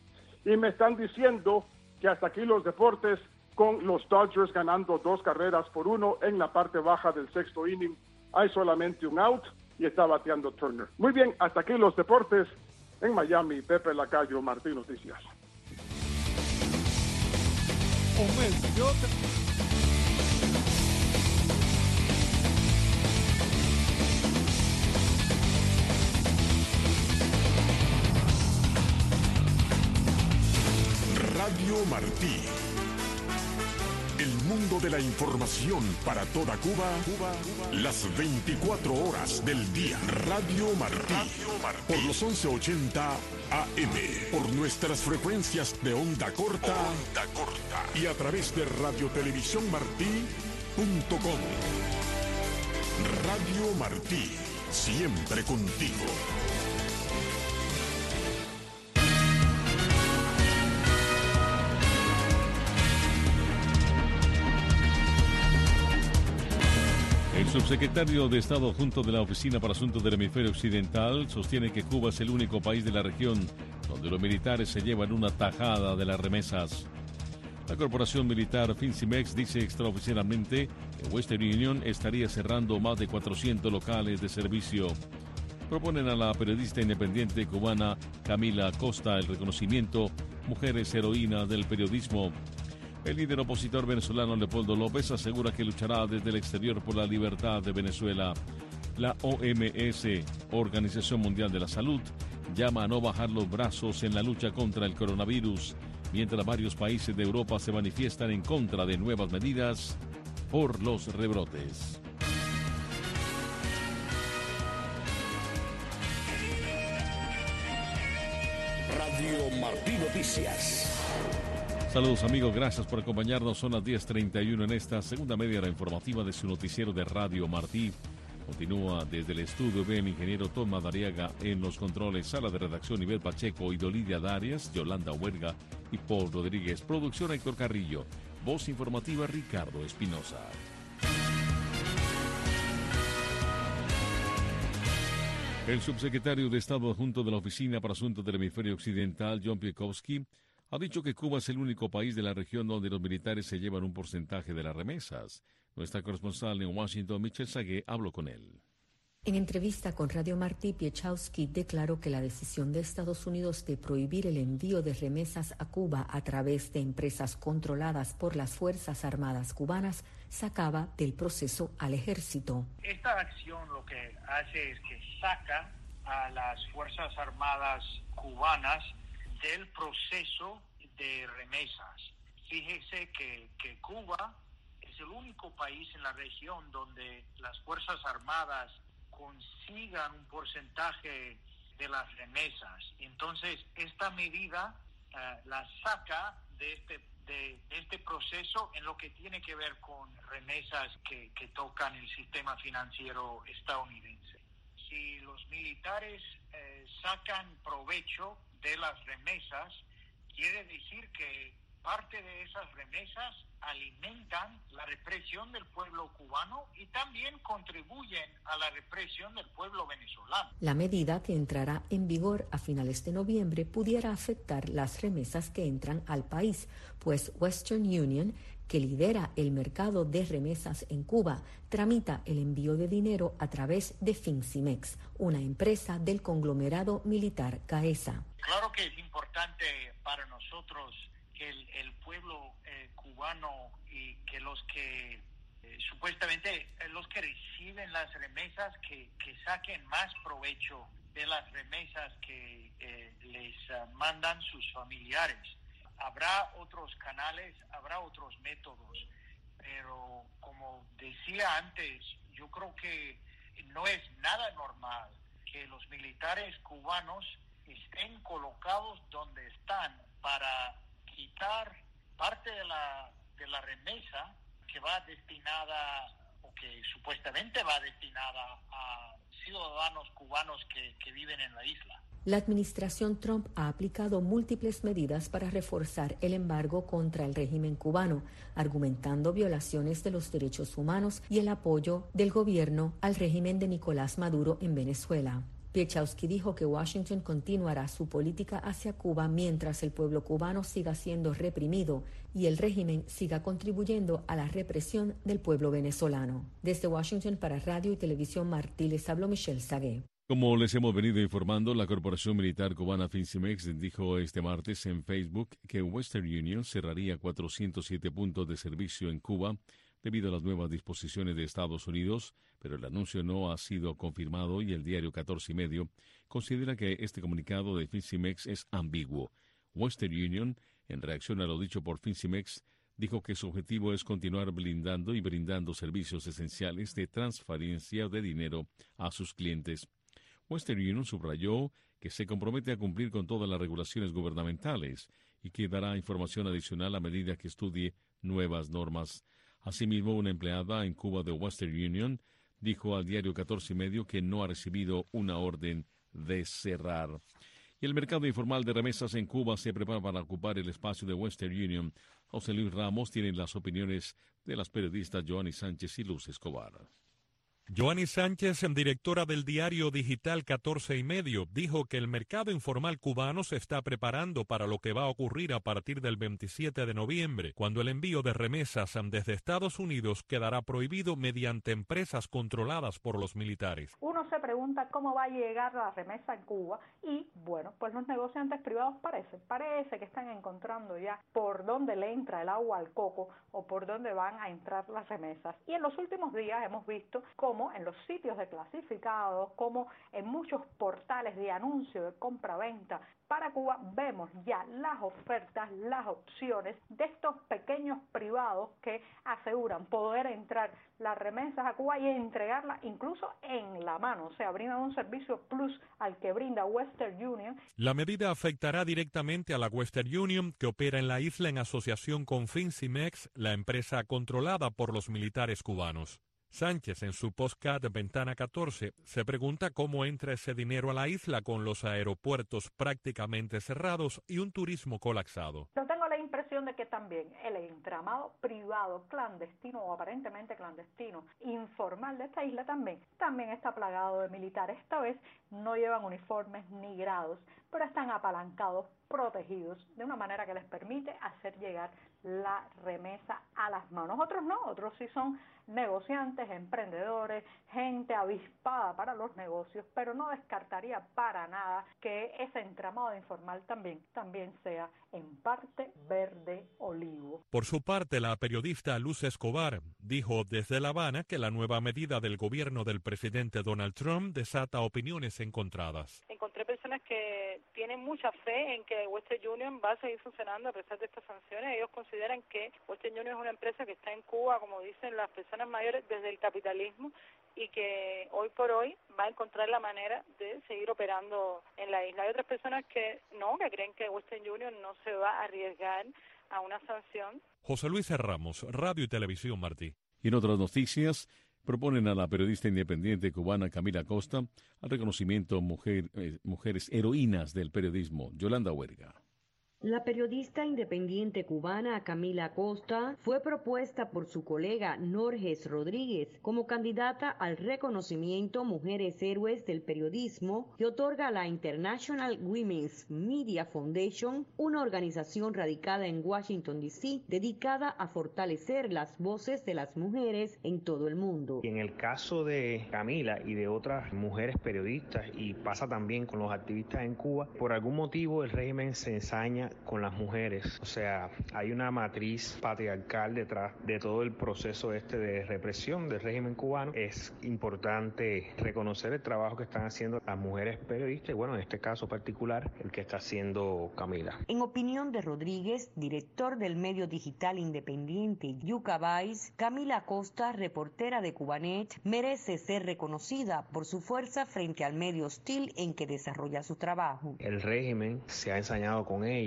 Y me están diciendo que hasta aquí los deportes, con los Dodgers ganando dos carreras por uno en la parte baja del sexto inning hay solamente un out y está bateando Turner. Muy bien, hasta aquí los deportes. En Miami, Pepe Lacayo, Martín Noticias. Omel, yo te... Radio Martí. El mundo de la información para toda Cuba, Cuba, Cuba, las veinticuatro horas del día. Radio Martí. Radio Martí. Por los once ochenta A M. Por nuestras frecuencias de onda corta. Onda corta. Y a través de radiotelevisión martí punto com. Radio Martí. Siempre contigo. El subsecretario de Estado adjunto de la Oficina para Asuntos del Hemisferio Occidental sostiene que Cuba es el único país de la región donde los militares se llevan una tajada de las remesas. La corporación militar Fincimex dice extraoficialmente que Western Union estaría cerrando más de cuatrocientos locales de servicio. Proponen a la periodista independiente cubana Camila Acosta el reconocimiento Mujeres Heroínas del Periodismo. El líder opositor venezolano Leopoldo López asegura que luchará desde el exterior por la libertad de Venezuela. La O M S, Organización Mundial de la Salud, llama a no bajar los brazos en la lucha contra el coronavirus, mientras varios países de Europa se manifiestan en contra de nuevas medidas por los rebrotes. Radio Martí Noticias. Saludos amigos, gracias por acompañarnos. Son las diez treinta y uno en esta segunda media hora informativa de su noticiero de Radio Martí. Continúa desde el estudio B el ingeniero Tom Madariaga en los controles, sala de redacción Ivette Pacheco, Idolidia Darias, Yolanda Huerga y Paul Rodríguez. Producción Héctor Carrillo. Voz informativa Ricardo Espinosa. El subsecretario de Estado adjunto de la Oficina para Asuntos del Hemisferio Occidental, John Piekowski, ha dicho que Cuba es el único país de la región donde los militares se llevan un porcentaje de las remesas. Nuestra corresponsal en Washington, Michelle Sagué, habló con él. En entrevista con Radio Martí, Piechowski declaró que la decisión de Estados Unidos de prohibir el envío de remesas a Cuba a través de empresas controladas por las Fuerzas Armadas cubanas sacaba del proceso al ejército. Esta acción lo que hace es que saca a las Fuerzas Armadas cubanas del proceso de remesas. Fíjese que, que Cuba es el único país en la región donde las Fuerzas Armadas consigan un porcentaje de las remesas. Entonces, esta medida uh, la saca de este, de este proceso en lo que tiene que ver con remesas que, que tocan el sistema financiero estadounidense. Si los militares eh, sacan provecho de las remesas, quiere decir que parte de esas remesas alimentan la represión del pueblo cubano y también contribuyen a la represión del pueblo venezolano. La medida, que entrará en vigor a finales de noviembre, pudiera afectar las remesas que entran al país, pues Western Union, que lidera el mercado de remesas en Cuba, tramita el envío de dinero a través de Fincimex, una empresa del conglomerado militar CAESA. Claro que es importante para nosotros que el, el pueblo eh, cubano y que los que eh, supuestamente eh, los que reciben las remesas que, que saquen más provecho de las remesas que eh, les uh, mandan sus familiares. Habrá otros canales, habrá otros métodos, pero como decía antes, yo creo que no es nada normal que los militares cubanos estén colocados donde están para quitar parte de la de la remesa que va destinada o que supuestamente va destinada a ciudadanos cubanos que, que viven en la isla. La administración Trump ha aplicado múltiples medidas para reforzar el embargo contra el régimen cubano, argumentando violaciones de los derechos humanos y el apoyo del gobierno al régimen de Nicolás Maduro en Venezuela. Piechowski dijo que Washington continuará su política hacia Cuba mientras el pueblo cubano siga siendo reprimido y el régimen siga contribuyendo a la represión del pueblo venezolano. Desde Washington para Radio y Televisión Martí les habló Michelle Sagué. Como les hemos venido informando, la Corporación Militar Cubana Fincimex dijo este martes en Facebook que Western Union cerraría cuatrocientos siete puntos de servicio en Cuba debido a las nuevas disposiciones de Estados Unidos, pero el anuncio no ha sido confirmado y el diario catorce y medio considera que este comunicado de Fincimex es ambiguo. Western Union, en reacción a lo dicho por Fincimex, dijo que su objetivo es continuar blindando y brindando servicios esenciales de transferencia de dinero a sus clientes. Western Union subrayó que se compromete a cumplir con todas las regulaciones gubernamentales y que dará información adicional a medida que estudie nuevas normas. Asimismo, una empleada en Cuba de Western Union dijo al diario catorce y medio que no ha recibido una orden de cerrar. Y el mercado informal de remesas en Cuba se prepara para ocupar el espacio de Western Union. José Luis Ramos tiene las opiniones de las periodistas Joanny Sánchez y Luz Escobar. Joanny Sánchez, directora del diario digital catorce y medio, dijo que el mercado informal cubano se está preparando para lo que va a ocurrir a partir del veintisiete de noviembre, cuando el envío de remesas desde Estados Unidos quedará prohibido mediante empresas controladas por los militares. Uno se pregunta cómo va a llegar la remesa en Cuba y, bueno, pues los negociantes privados parece, parece que están encontrando ya por dónde le entra el agua al coco o por dónde van a entrar las remesas. Y en los últimos días hemos visto cómo como en los sitios de clasificados, como en muchos portales de anuncio de compra-venta para Cuba, vemos ya las ofertas, las opciones de estos pequeños privados que aseguran poder entrar las remesas a Cuba y entregarlas incluso en la mano, o sea, brindan un servicio plus al que brinda Western Union. La medida afectará directamente a la Western Union, que opera en la isla en asociación con Fincimex, la empresa controlada por los militares cubanos. Sánchez, en su podcast Ventana catorce, se pregunta cómo entra ese dinero a la isla con los aeropuertos prácticamente cerrados y un turismo colapsado. Yo tengo la impresión de que también el entramado privado, clandestino o aparentemente clandestino, informal de esta isla también, también está plagado de militares. Esta vez no llevan uniformes ni grados, pero están apalancados, protegidos, de una manera que les permite hacer llegar la remesa a las manos. Otros no, otros sí son negociantes, emprendedores, gente avispada para los negocios, pero no descartaría para nada que ese entramado informal también, también sea en parte verde olivo. Por su parte, la periodista Luz Escobar dijo desde La Habana que la nueva medida del gobierno del presidente Donald Trump desata opiniones encontradas. Encontré personas que tienen mucha fe en que Western Union va a seguir funcionando a pesar de estas sanciones. Ellos consideran que Western Union es una empresa que está en Cuba, como dicen las personas mayores, desde el capitalismo y que hoy por hoy va a encontrar la manera de seguir operando en la isla. Hay otras personas que no, que creen que Western Union no se va a arriesgar a una sanción. José Luis Ramos, Radio y Televisión Martí. Y en otras noticias, proponen a la periodista independiente cubana Camila Costa al reconocimiento mujer, eh, mujeres heroínas del periodismo. Yolanda Huerga. La periodista independiente cubana Camila Costa fue propuesta por su colega Norges Rodríguez como candidata al reconocimiento Mujeres Héroes del Periodismo que otorga la International Women's Media Foundation, una organización radicada en Washington, D C, dedicada a fortalecer las voces de las mujeres en todo el mundo. En el caso de Camila y de otras mujeres periodistas, y pasa también con los activistas en Cuba, por algún motivo el régimen se ensaña con las mujeres, o sea, hay una matriz patriarcal detrás de todo el proceso este de represión del régimen cubano. Es importante reconocer el trabajo que están haciendo las mujeres periodistas y bueno, en este caso particular, el que está haciendo Camila. En opinión de Rodríguez, director del medio digital independiente Yucca Vice, Camila Costa, reportera de Cubanet, merece ser reconocida por su fuerza frente al medio hostil en que desarrolla su trabajo. El régimen se ha ensañado con ella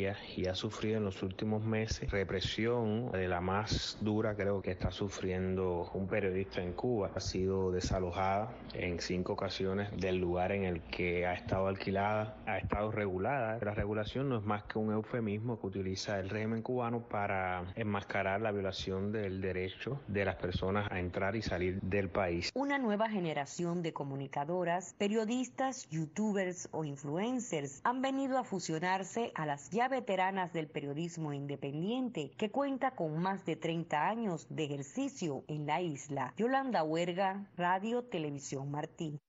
día y ha sufrido en los últimos meses represión de la más dura, creo que está sufriendo un periodista en Cuba. Ha sido desalojada en cinco ocasiones del lugar en el que ha estado alquilada, ha estado regulada. La regulación no es más que un eufemismo que utiliza el régimen cubano para enmascarar la violación del derecho de las personas a entrar y salir del país. Una nueva generación de comunicadoras, periodistas, youtubers o influencers han venido a fusionarse a las ya veteranas del periodismo independiente, que cuenta con más de treinta años de ejercicio en la isla. Yolanda Huerga, Radio Televisión Martí.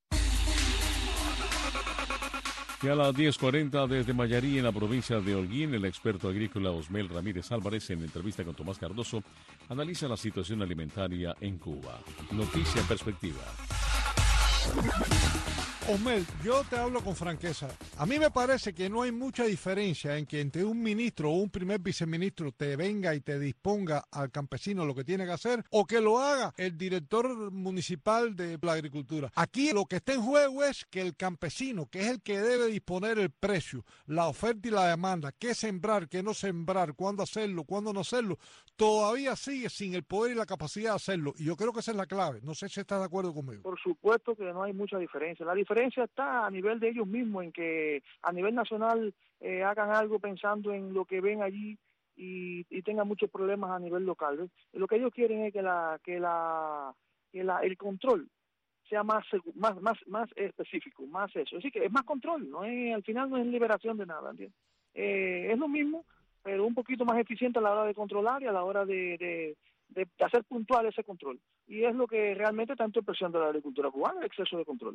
Y a las diez cuarenta desde Mayarí, en la provincia de Holguín, el experto agrícola Osmel Ramírez Álvarez, en entrevista con Tomás Cardoso, analiza la situación alimentaria en Cuba. Noticia en perspectiva. Osmel, yo te hablo con franqueza. A mí me parece que no hay mucha diferencia en que entre un ministro o un primer viceministro te venga y te disponga al campesino lo que tiene que hacer, o que lo haga el director municipal de la agricultura. Aquí lo que está en juego es que el campesino, que es el que debe disponer el precio, la oferta y la demanda, qué sembrar, qué no sembrar, cuándo hacerlo, cuándo no hacerlo, todavía sigue sin el poder y la capacidad de hacerlo. Y yo creo que esa es la clave. No sé si estás de acuerdo conmigo. Por supuesto que no hay mucha diferencia. La diferencia está a nivel de ellos mismos, en que a nivel nacional eh, hagan algo pensando en lo que ven allí y, y tengan muchos problemas a nivel local, ¿ves? Lo que ellos quieren es que la que la que la el control sea más más más más específico, más eso. Así que es más control, no es, al final no es liberación de nada, ¿entiendes? Eh, es lo mismo, pero un poquito más eficiente a la hora de controlar y a la hora de, de, de, de hacer puntual ese control. Y es lo que realmente está en presión de la agricultura cubana, el exceso de control.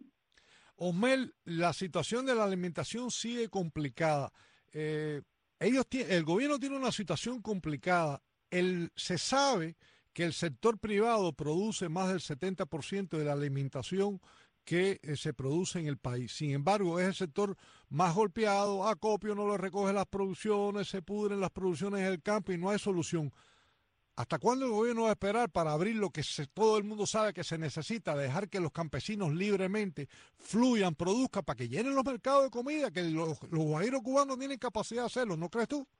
Osmel, la situación de la alimentación sigue complicada. Eh, ellos el gobierno tiene una situación complicada. El, se sabe que el sector privado produce más del setenta por ciento de la alimentación que eh, se produce en el país. Sin embargo, es el sector más golpeado. Acopio no le recoge las producciones, se pudren las producciones en el campo y no hay solución. ¿Hasta cuándo el gobierno va a esperar para abrir lo que se, todo el mundo sabe que se necesita, dejar que los campesinos libremente fluyan, produzcan, para que llenen los mercados de comida, que los, los guajiros cubanos tienen capacidad de hacerlo, ¿no crees tú?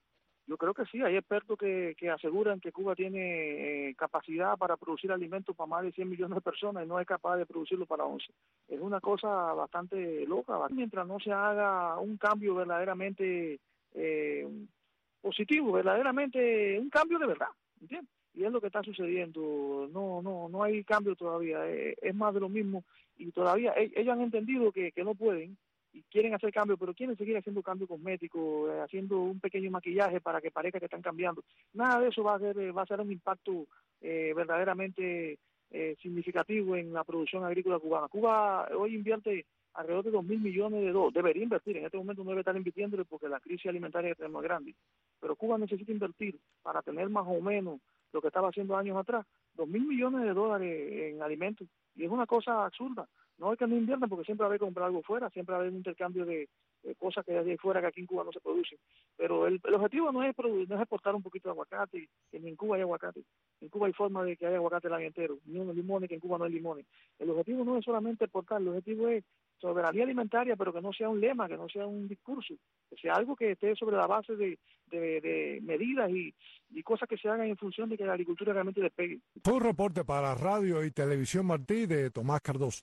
Yo creo que sí, hay expertos que, que aseguran que Cuba tiene eh, capacidad para producir alimentos para más de cien millones de personas y no es capaz de producirlo para once. Es una cosa bastante loca. Mientras no se haga un cambio verdaderamente eh, positivo, verdaderamente un cambio de verdad, ¿entiendes? Y es lo que está sucediendo. No no no hay cambio todavía, es, es más de lo mismo y todavía ellos han entendido que, que no pueden y quieren hacer cambios, pero quieren seguir haciendo cambios cosméticos, eh, haciendo un pequeño maquillaje para que parezca que están cambiando. Nada de eso va a ser, va a ser un impacto eh, verdaderamente eh, significativo en la producción agrícola cubana. Cuba hoy invierte alrededor de dos mil millones de dólares, debería invertir, en este momento no debe estar invirtiéndole porque la crisis alimentaria es más grande, pero Cuba necesita invertir para tener más o menos lo que estaba haciendo años atrás, dos mil millones de dólares en alimentos, y es una cosa absurda. No es que no inviertan porque siempre va a haber que comprar algo fuera, siempre va a haber un intercambio de, de cosas que hay de fuera que aquí en Cuba no se producen. Pero el, el objetivo no es, produ- no es exportar un poquito de aguacate, que ni en Cuba hay aguacate. En Cuba hay forma de que haya aguacate el año entero, ni unos limones, que en Cuba no hay limones. El objetivo no es solamente exportar, el objetivo es soberanía alimentaria, pero que no sea un lema, que no sea un discurso, que sea algo que esté sobre la base de, de, de medidas y, y cosas que se hagan en función de que la agricultura realmente despegue. Fue un reporte para Radio y Televisión Martí de Tomás Cardoso.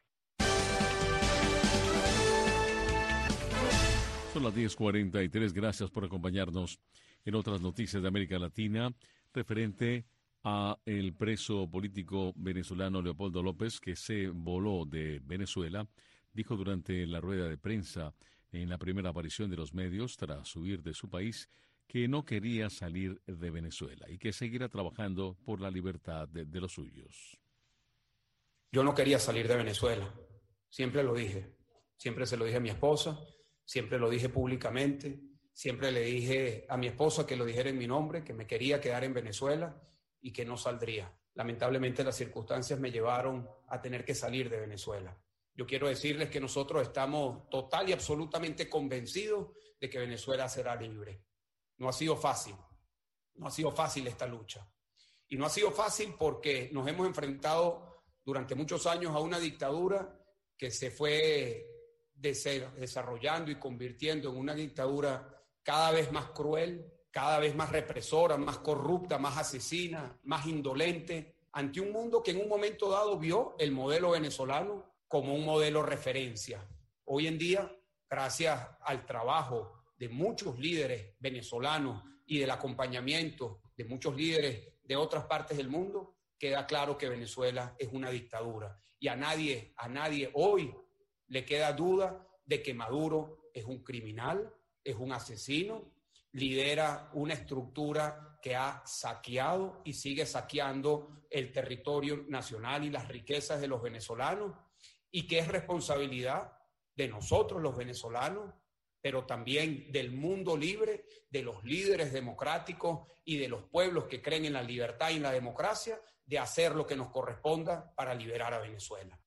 Son las diez cuarenta y tres, gracias por acompañarnos. En otras noticias de América Latina, referente a el preso político venezolano Leopoldo López, que se voló de Venezuela, dijo durante la rueda de prensa en la primera aparición de los medios tras huir de su país que no quería salir de Venezuela y que seguirá trabajando por la libertad de, de los suyos. Yo no quería salir de Venezuela, siempre lo dije, siempre se lo dije a mi esposa, siempre lo dije públicamente, siempre le dije a mi esposa que lo dijera en mi nombre, que me quería quedar en Venezuela y que no saldría. Lamentablemente las circunstancias me llevaron a tener que salir de Venezuela. Yo quiero decirles que nosotros estamos total y absolutamente convencidos de que Venezuela será libre. No ha sido fácil, no ha sido fácil esta lucha. Y no ha sido fácil porque nos hemos enfrentado durante muchos años a una dictadura que se fue desarrollando y convirtiendo en una dictadura cada vez más cruel, cada vez más represora, más corrupta, más asesina, más indolente, ante un mundo que en un momento dado vio el modelo venezolano como un modelo referencia. Hoy en día, gracias al trabajo de muchos líderes venezolanos y del acompañamiento de muchos líderes de otras partes del mundo, queda claro que Venezuela es una dictadura. Y a nadie, a nadie hoy le queda duda de que Maduro es un criminal, es un asesino, lidera una estructura que ha saqueado y sigue saqueando el territorio nacional y las riquezas de los venezolanos, y que es responsabilidad de nosotros los venezolanos, pero también del mundo libre, de los líderes democráticos y de los pueblos que creen en la libertad y en la democracia, de hacer lo que nos corresponda para liberar a Venezuela.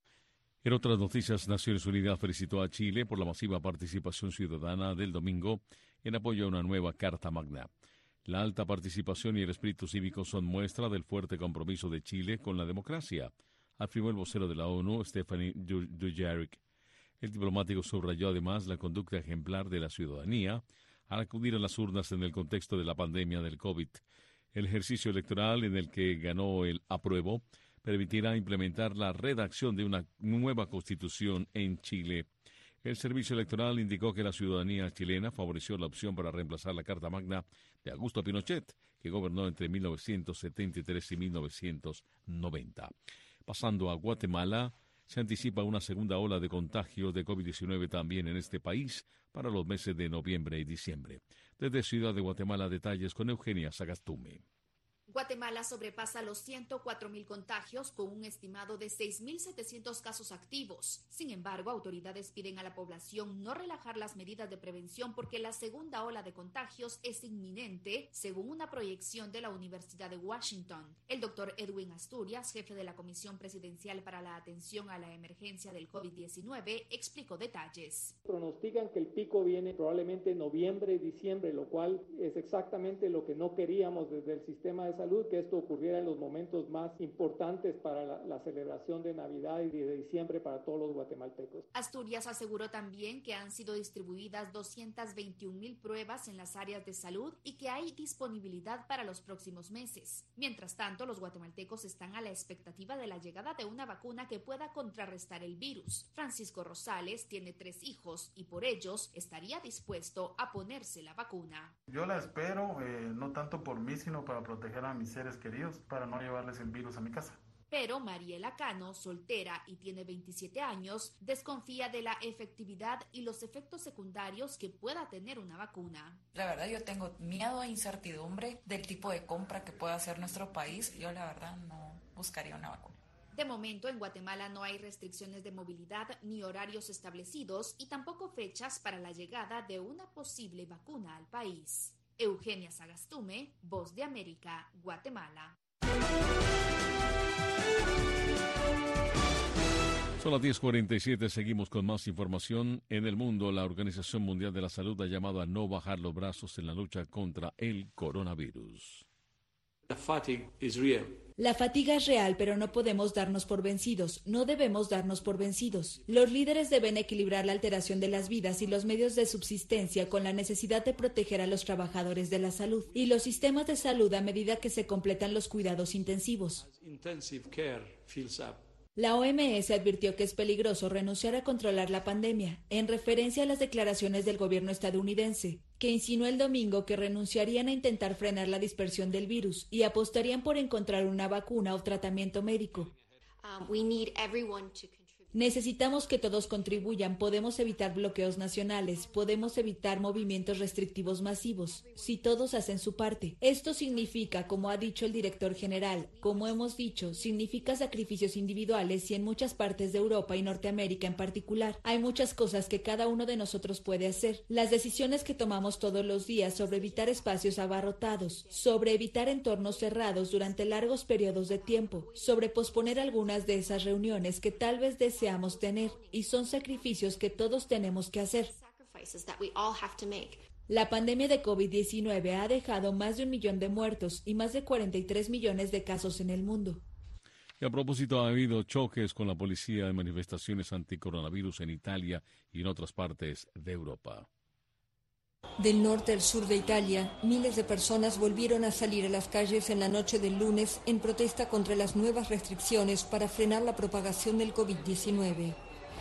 En otras noticias, Naciones Unidas felicitó a Chile por la masiva participación ciudadana del domingo en apoyo a una nueva Carta Magna. La alta participación y el espíritu cívico son muestra del fuerte compromiso de Chile con la democracia, afirmó el vocero de la ONU, Stephane Dujarric. El diplomático subrayó además la conducta ejemplar de la ciudadanía al acudir a las urnas en el contexto de la pandemia del COVID. El ejercicio electoral en el que ganó el apruebo permitirá implementar la redacción de una nueva constitución en Chile. El Servicio Electoral indicó que la ciudadanía chilena favoreció la opción para reemplazar la Carta Magna de Augusto Pinochet, que gobernó entre mil novecientos setenta y tres y mil novecientos noventa. Pasando a Guatemala, se anticipa una segunda ola de contagios de COVID diecinueve también en este país para los meses de noviembre y diciembre. Desde Ciudad de Guatemala, detalles con Eugenia Sagastume. Guatemala sobrepasa los ciento cuatro mil contagios con un estimado de seis mil setecientos casos activos. Sin embargo, autoridades piden a la población no relajar las medidas de prevención porque la segunda ola de contagios es inminente, según una proyección de la Universidad de Washington. El doctor Edwin Asturias, jefe de la Comisión Presidencial para la Atención a la Emergencia del COVID diecinueve, explicó detalles. Pronostican que el pico viene probablemente en noviembre y diciembre, lo cual es exactamente lo que no queríamos desde el sistema de salud, que esto ocurriera en los momentos más importantes para la, la celebración de Navidad y de diciembre para todos los guatemaltecos. Asturias aseguró también que han sido distribuidas doscientas veintiún mil pruebas en las áreas de salud y que hay disponibilidad para los próximos meses. Mientras tanto, los guatemaltecos están a la expectativa de la llegada de una vacuna que pueda contrarrestar el virus. Francisco Rosales tiene tres hijos y por ellos estaría dispuesto a ponerse la vacuna. Yo la espero, eh, no tanto por mí, sino para proteger a mis seres queridos, para no llevarles el virus a mi casa. Pero Mariela Cano, soltera y tiene veintisiete años, desconfía de la efectividad y los efectos secundarios que pueda tener una vacuna. La verdad, yo tengo miedo e incertidumbre del tipo de compra que pueda hacer nuestro país. Yo la verdad no buscaría una vacuna. De momento, en Guatemala no hay restricciones de movilidad ni horarios establecidos y tampoco fechas para la llegada de una posible vacuna al país. Eugenia Sagastume, Voz de América, Guatemala. Son las diez cuarenta y siete, seguimos con más información. En el mundo, la Organización Mundial de la Salud ha llamado a no bajar los brazos en la lucha contra el coronavirus. The fatigue is real. La fatiga es real, pero no podemos darnos por vencidos, no debemos darnos por vencidos. Los líderes deben equilibrar la alteración de las vidas y los medios de subsistencia con la necesidad de proteger a los trabajadores de la salud y los sistemas de salud a medida que se completan los cuidados intensivos. Intensive care fills up. La O M S advirtió que es peligroso renunciar a controlar la pandemia, en referencia a las declaraciones del gobierno estadounidense, que insinuó el domingo que renunciarían a intentar frenar la dispersión del virus y apostarían por encontrar una vacuna o tratamiento médico. Um, we need everyone to Necesitamos que todos contribuyan. Podemos evitar bloqueos nacionales, podemos evitar movimientos restrictivos masivos, si todos hacen su parte. Esto significa, como ha dicho el director general, como hemos dicho, significa sacrificios individuales y en muchas partes de Europa y Norteamérica en particular. Hay muchas cosas que cada uno de nosotros puede hacer. Las decisiones que tomamos todos los días sobre evitar espacios abarrotados, sobre evitar entornos cerrados durante largos periodos de tiempo, sobre posponer algunas de esas reuniones que tal vez deseamos deseamos tener, y son sacrificios que todos tenemos que hacer. La pandemia de COVID diecinueve ha dejado más de un millón de muertos y más de cuarenta y tres millones de casos en el mundo. Y a propósito, ha habido choques con la policía en manifestaciones anticoronavirus en Italia y en otras partes de Europa. Del norte al sur de Italia, miles de personas volvieron a salir a las calles en la noche del lunes en protesta contra las nuevas restricciones para frenar la propagación del COVID diecinueve.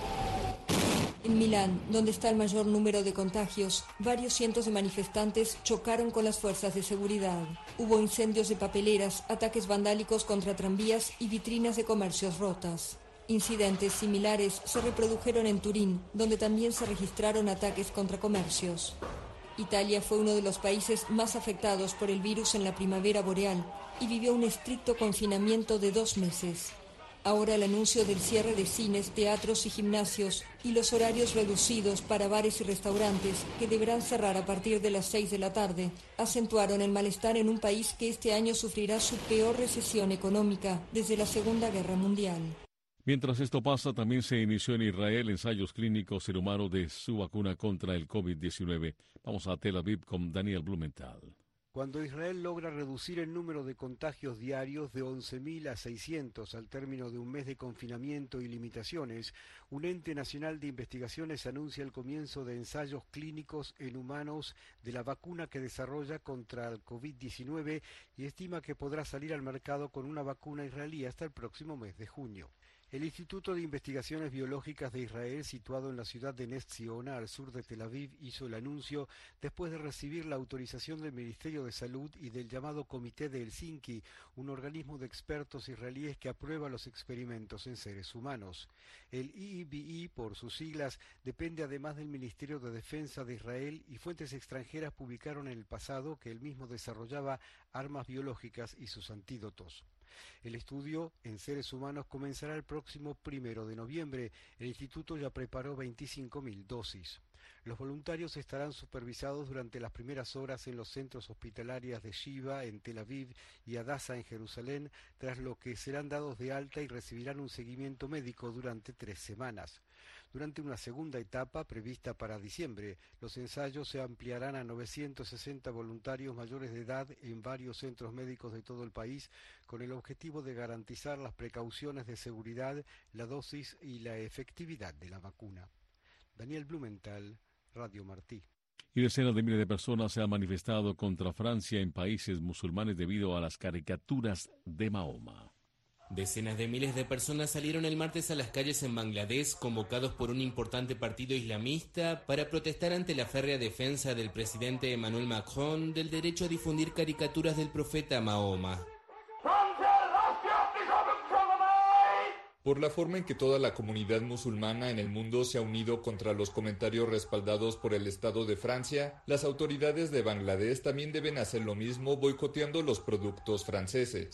En Milán, donde está el mayor número de contagios, varios cientos de manifestantes chocaron con las fuerzas de seguridad. Hubo incendios de papeleras, ataques vandálicos contra tranvías y vitrinas de comercios rotas. Incidentes similares se reprodujeron en Turín, donde también se registraron ataques contra comercios. Italia fue uno de los países más afectados por el virus en la primavera boreal y vivió un estricto confinamiento de dos meses. Ahora el anuncio del cierre de cines, teatros y gimnasios y los horarios reducidos para bares y restaurantes, que deberán cerrar a partir de las seis de la tarde, acentuaron el malestar en un país que este año sufrirá su peor recesión económica desde la Segunda Guerra Mundial. Mientras esto pasa, también se inició en Israel ensayos clínicos en humanos de su vacuna contra el COVID diecinueve. Vamos a Tel Aviv con Daniel Blumenthal. Cuando Israel logra reducir el número de contagios diarios de once mil a seiscientos al término de un mes de confinamiento y limitaciones, un ente nacional de investigaciones anuncia el comienzo de ensayos clínicos en humanos de la vacuna que desarrolla contra el COVID diecinueve y estima que podrá salir al mercado con una vacuna israelí hasta el próximo mes de junio. El Instituto de Investigaciones Biológicas de Israel, situado en la ciudad de Ness Ziona, al sur de Tel Aviv, hizo el anuncio después de recibir la autorización del Ministerio de Salud y del llamado Comité de Helsinki, un organismo de expertos israelíes que aprueba los experimentos en seres humanos. El I I B I, por sus siglas, depende además del Ministerio de Defensa de Israel y fuentes extranjeras publicaron en el pasado que el mismo desarrollaba armas biológicas y sus antídotos. El estudio en seres humanos comenzará el próximo primero de noviembre. El instituto ya preparó veinticinco mil dosis. Los voluntarios estarán supervisados durante las primeras horas en los centros hospitalarios de Shiva en Tel Aviv y Hadassah en Jerusalén, tras lo que serán dados de alta y recibirán un seguimiento médico durante tres semanas. Durante una segunda etapa, prevista para diciembre, los ensayos se ampliarán a novecientos sesenta voluntarios mayores de edad en varios centros médicos de todo el país, con el objetivo de garantizar las precauciones de seguridad, la dosis y la efectividad de la vacuna. Daniel Blumenthal, Radio Martí. Y decenas de miles de personas se han manifestado contra Francia en países musulmanes debido a las caricaturas de Mahoma. Decenas de miles de personas salieron el martes a las calles en Bangladesh, convocados por un importante partido islamista para protestar ante la férrea defensa del presidente Emmanuel Macron del derecho a difundir caricaturas del profeta Mahoma. Por la forma en que toda la comunidad musulmana en el mundo se ha unido contra los comentarios respaldados por el Estado de Francia, las autoridades de Bangladesh también deben hacer lo mismo boicoteando los productos franceses.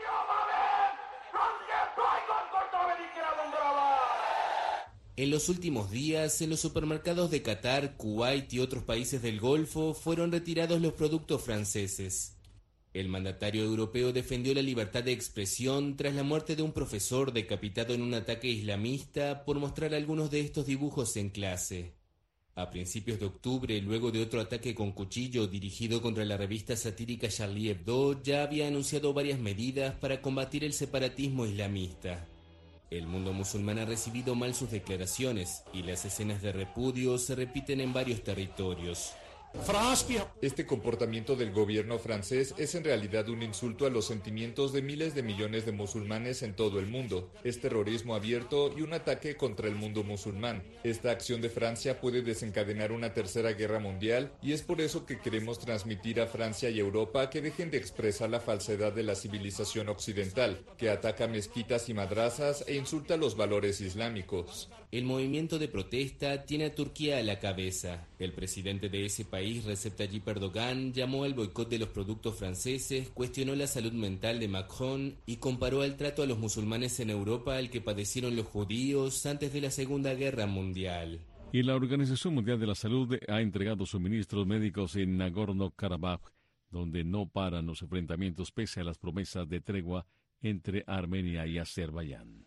En los últimos días, en los supermercados de Qatar, Kuwait y otros países del Golfo fueron retirados los productos franceses. El mandatario europeo defendió la libertad de expresión tras la muerte de un profesor decapitado en un ataque islamista por mostrar algunos de estos dibujos en clase. A principios de octubre, luego de otro ataque con cuchillo dirigido contra la revista satírica Charlie Hebdo, ya había anunciado varias medidas para combatir el separatismo islamista. El mundo musulmán ha recibido mal sus declaraciones y las escenas de repudio se repiten en varios territorios. Este comportamiento del gobierno francés es en realidad un insulto a los sentimientos de miles de millones de musulmanes en todo el mundo. Es terrorismo abierto y un ataque contra el mundo musulmán. Esta acción de Francia puede desencadenar una tercera guerra mundial y es por eso que queremos transmitir a Francia y Europa que dejen de expresar la falsedad de la civilización occidental, que ataca mezquitas y madrazas e insulta los valores islámicos. El movimiento de protesta tiene a Turquía a la cabeza. El presidente de ese país, Recep Tayyip Erdogan, llamó al boicot de los productos franceses, cuestionó la salud mental de Macron y comparó el trato a los musulmanes en Europa al que padecieron los judíos antes de la Segunda Guerra Mundial. Y la Organización Mundial de la Salud ha entregado suministros médicos en Nagorno-Karabaj, donde no paran los enfrentamientos pese a las promesas de tregua entre Armenia y Azerbaiyán.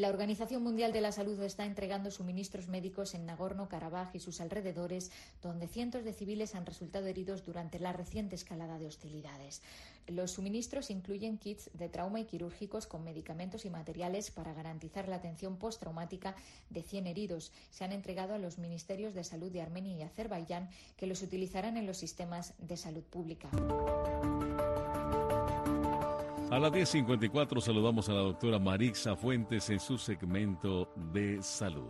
La Organización Mundial de la Salud está entregando suministros médicos en Nagorno-Karabaj y sus alrededores, donde cientos de civiles han resultado heridos durante la reciente escalada de hostilidades. Los suministros incluyen kits de trauma y quirúrgicos con medicamentos y materiales para garantizar la atención postraumática de cien heridos. Se han entregado a los ministerios de salud de Armenia y Azerbaiyán, que los utilizarán en los sistemas de salud pública. A las diez cincuenta y cuatro saludamos a la doctora Marixa Fuentes en su segmento de salud.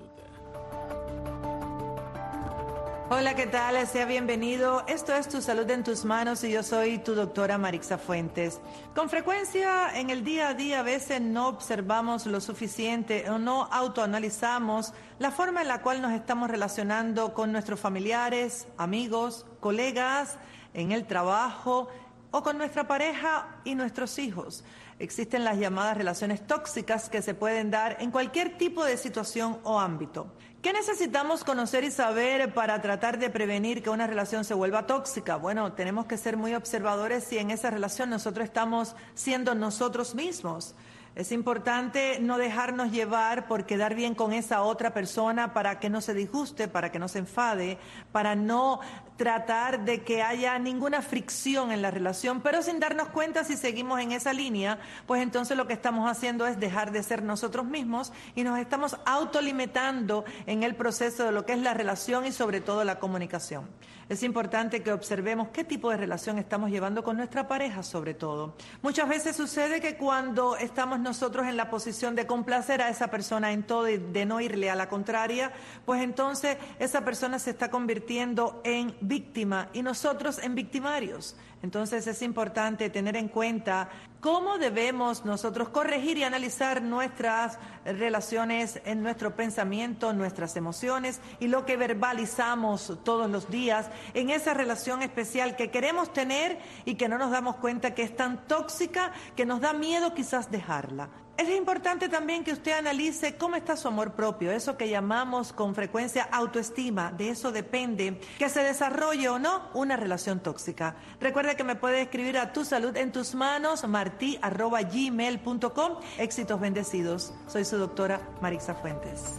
Hola, ¿qué tal? Sea bienvenido. Esto es Tu Salud en Tus Manos y yo soy tu doctora Marixa Fuentes. Con frecuencia en el día a día a veces no observamos lo suficiente o no autoanalizamos la forma en la cual nos estamos relacionando con nuestros familiares, amigos, colegas, en el trabajo o con nuestra pareja y nuestros hijos. Existen las llamadas relaciones tóxicas que se pueden dar en cualquier tipo de situación o ámbito. ¿Qué necesitamos conocer y saber para tratar de prevenir que una relación se vuelva tóxica? Bueno, tenemos que ser muy observadores si en esa relación nosotros estamos siendo nosotros mismos. Es importante no dejarnos llevar por quedar bien con esa otra persona para que no se disguste, para que no se enfade, para no tratar de que haya ninguna fricción en la relación, pero sin darnos cuenta si seguimos en esa línea, pues entonces lo que estamos haciendo es dejar de ser nosotros mismos y nos estamos autolimitando en el proceso de lo que es la relación y sobre todo la comunicación. Es importante que observemos qué tipo de relación estamos llevando con nuestra pareja sobre todo. Muchas veces sucede que cuando estamos nosotros en la posición de complacer a esa persona en todo y de no irle a la contraria, pues entonces esa persona se está convirtiendo en víctima y nosotros en victimarios. Entonces es importante tener en cuenta cómo debemos nosotros corregir y analizar nuestras relaciones en nuestro pensamiento, nuestras emociones y lo que verbalizamos todos los días en esa relación especial que queremos tener y que no nos damos cuenta que es tan tóxica que nos da miedo quizás dejarla. Es importante también que usted analice cómo está su amor propio, eso que llamamos con frecuencia autoestima. De eso depende que se desarrolle o no una relación tóxica. Recuerda que me puede escribir a Tu Salud en Tus Manos, marti arroba gmail punto com. Éxitos bendecidos. Soy su doctora Marixa Fuentes.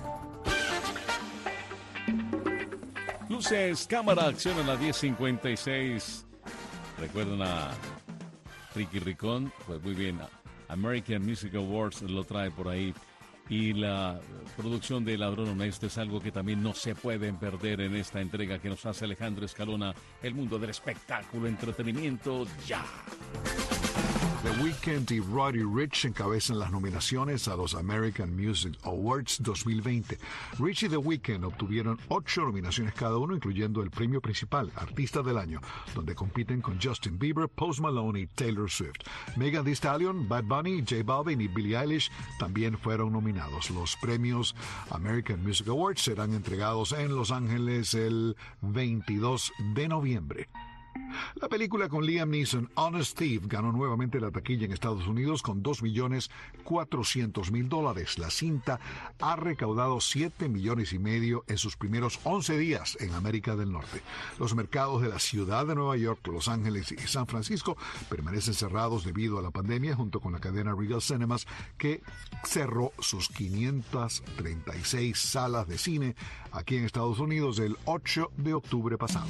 Luces, cámara, acción a las diez cincuenta y seis. ¿Recuerdan a Ricky Ricón? Pues muy bien. American Music Awards lo trae por ahí. Y la producción de Ladrón Honesto es algo que también no se pueden perder en esta entrega que nos hace Alejandro Escalona. El mundo del espectáculo, entretenimiento, ya. The Weeknd y Roddy Ricch encabezan las nominaciones a los American Music Awards dos mil veinte. Ricch y The Weeknd obtuvieron ocho nominaciones cada uno, incluyendo el premio principal, Artista del Año, donde compiten con Justin Bieber, Post Malone y Taylor Swift. Megan Thee Stallion, Bad Bunny, J Balvin y Billie Eilish también fueron nominados. Los premios American Music Awards serán entregados en Los Ángeles el veintidós de noviembre. La película con Liam Neeson, Honest Thief, ganó nuevamente la taquilla en Estados Unidos con dos millones cuatrocientos mil dólares. La cinta ha recaudado siete millones y medio en sus primeros once días en América del Norte. Los mercados de la ciudad de Nueva York, Los Ángeles y San Francisco permanecen cerrados debido a la pandemia, junto con la cadena Regal Cinemas, que cerró sus quinientas treinta y seis salas de cine aquí en Estados Unidos el ocho de octubre pasado.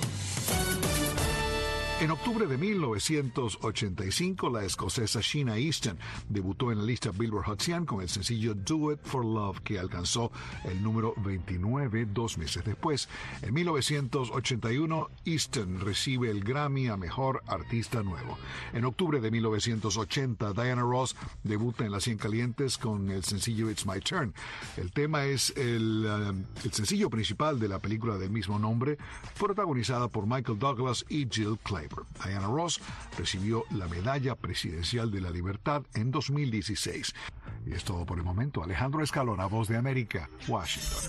En octubre de mil novecientos ochenta y cinco, la escocesa Sheena Easton debutó en la lista Billboard Hot cien con el sencillo Do It For Love, que alcanzó el número veintinueve dos meses después. En mil novecientos ochenta y uno, Easton recibe el Grammy a Mejor Artista Nuevo. En octubre de mil novecientos ochenta, Diana Ross debuta en las cien calientes con el sencillo It's My Turn. El tema es el, uh, el sencillo principal de la película del mismo nombre, protagonizada por Michael Douglas y Jill Clayburgh. Diana Ross recibió la Medalla Presidencial de la Libertad en dos mil dieciséis. Y es todo por el momento. Alejandro Escalona, Voz de América, Washington.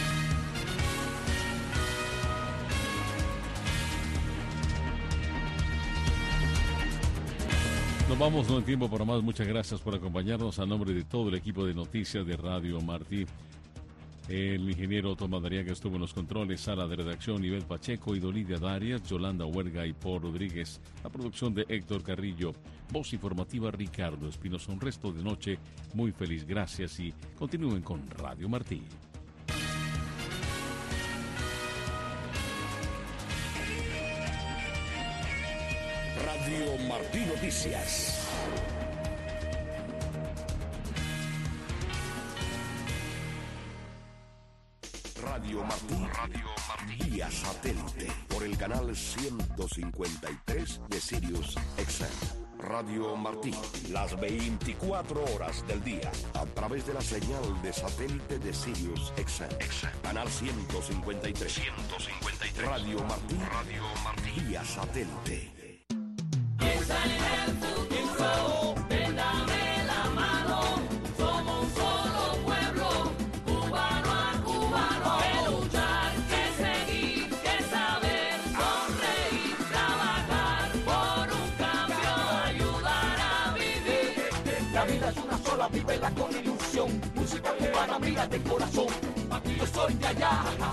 Nos vamos, no hay tiempo para más. Muchas gracias por acompañarnos. A nombre de todo el equipo de noticias de Radio Martí, El ingeniero Tomás Dariaga estuvo en los controles, sala de redacción Ivette Pacheco y Dolidia Darias, Yolanda Huerga y Paul Rodríguez. La producción de Héctor Carrillo. Voz informativa Ricardo Espinosa. Un resto de noche muy feliz. Gracias y continúen con Radio Martí. Radio Martí Noticias. Radio Martí, Radio Martí, vía satélite, por el canal ciento cincuenta y tres de Sirius X M. Radio Martí, las veinticuatro horas del día, a través de la señal de satélite de Sirius X M. Canal ciento cincuenta y tres. ciento cincuenta y tres. Radio Martí, Radio Martí, vía satélite. Piensa en el futuro, ven, dame la mano, somos un solo pueblo, cubano a cubano, que luchar, que seguir, que saber, sonreír, trabajar por un cambio, ayudar a vivir. La vida es una sola, vívela con ilusión, música cubana, mira de corazón, aquí yo soy de allá.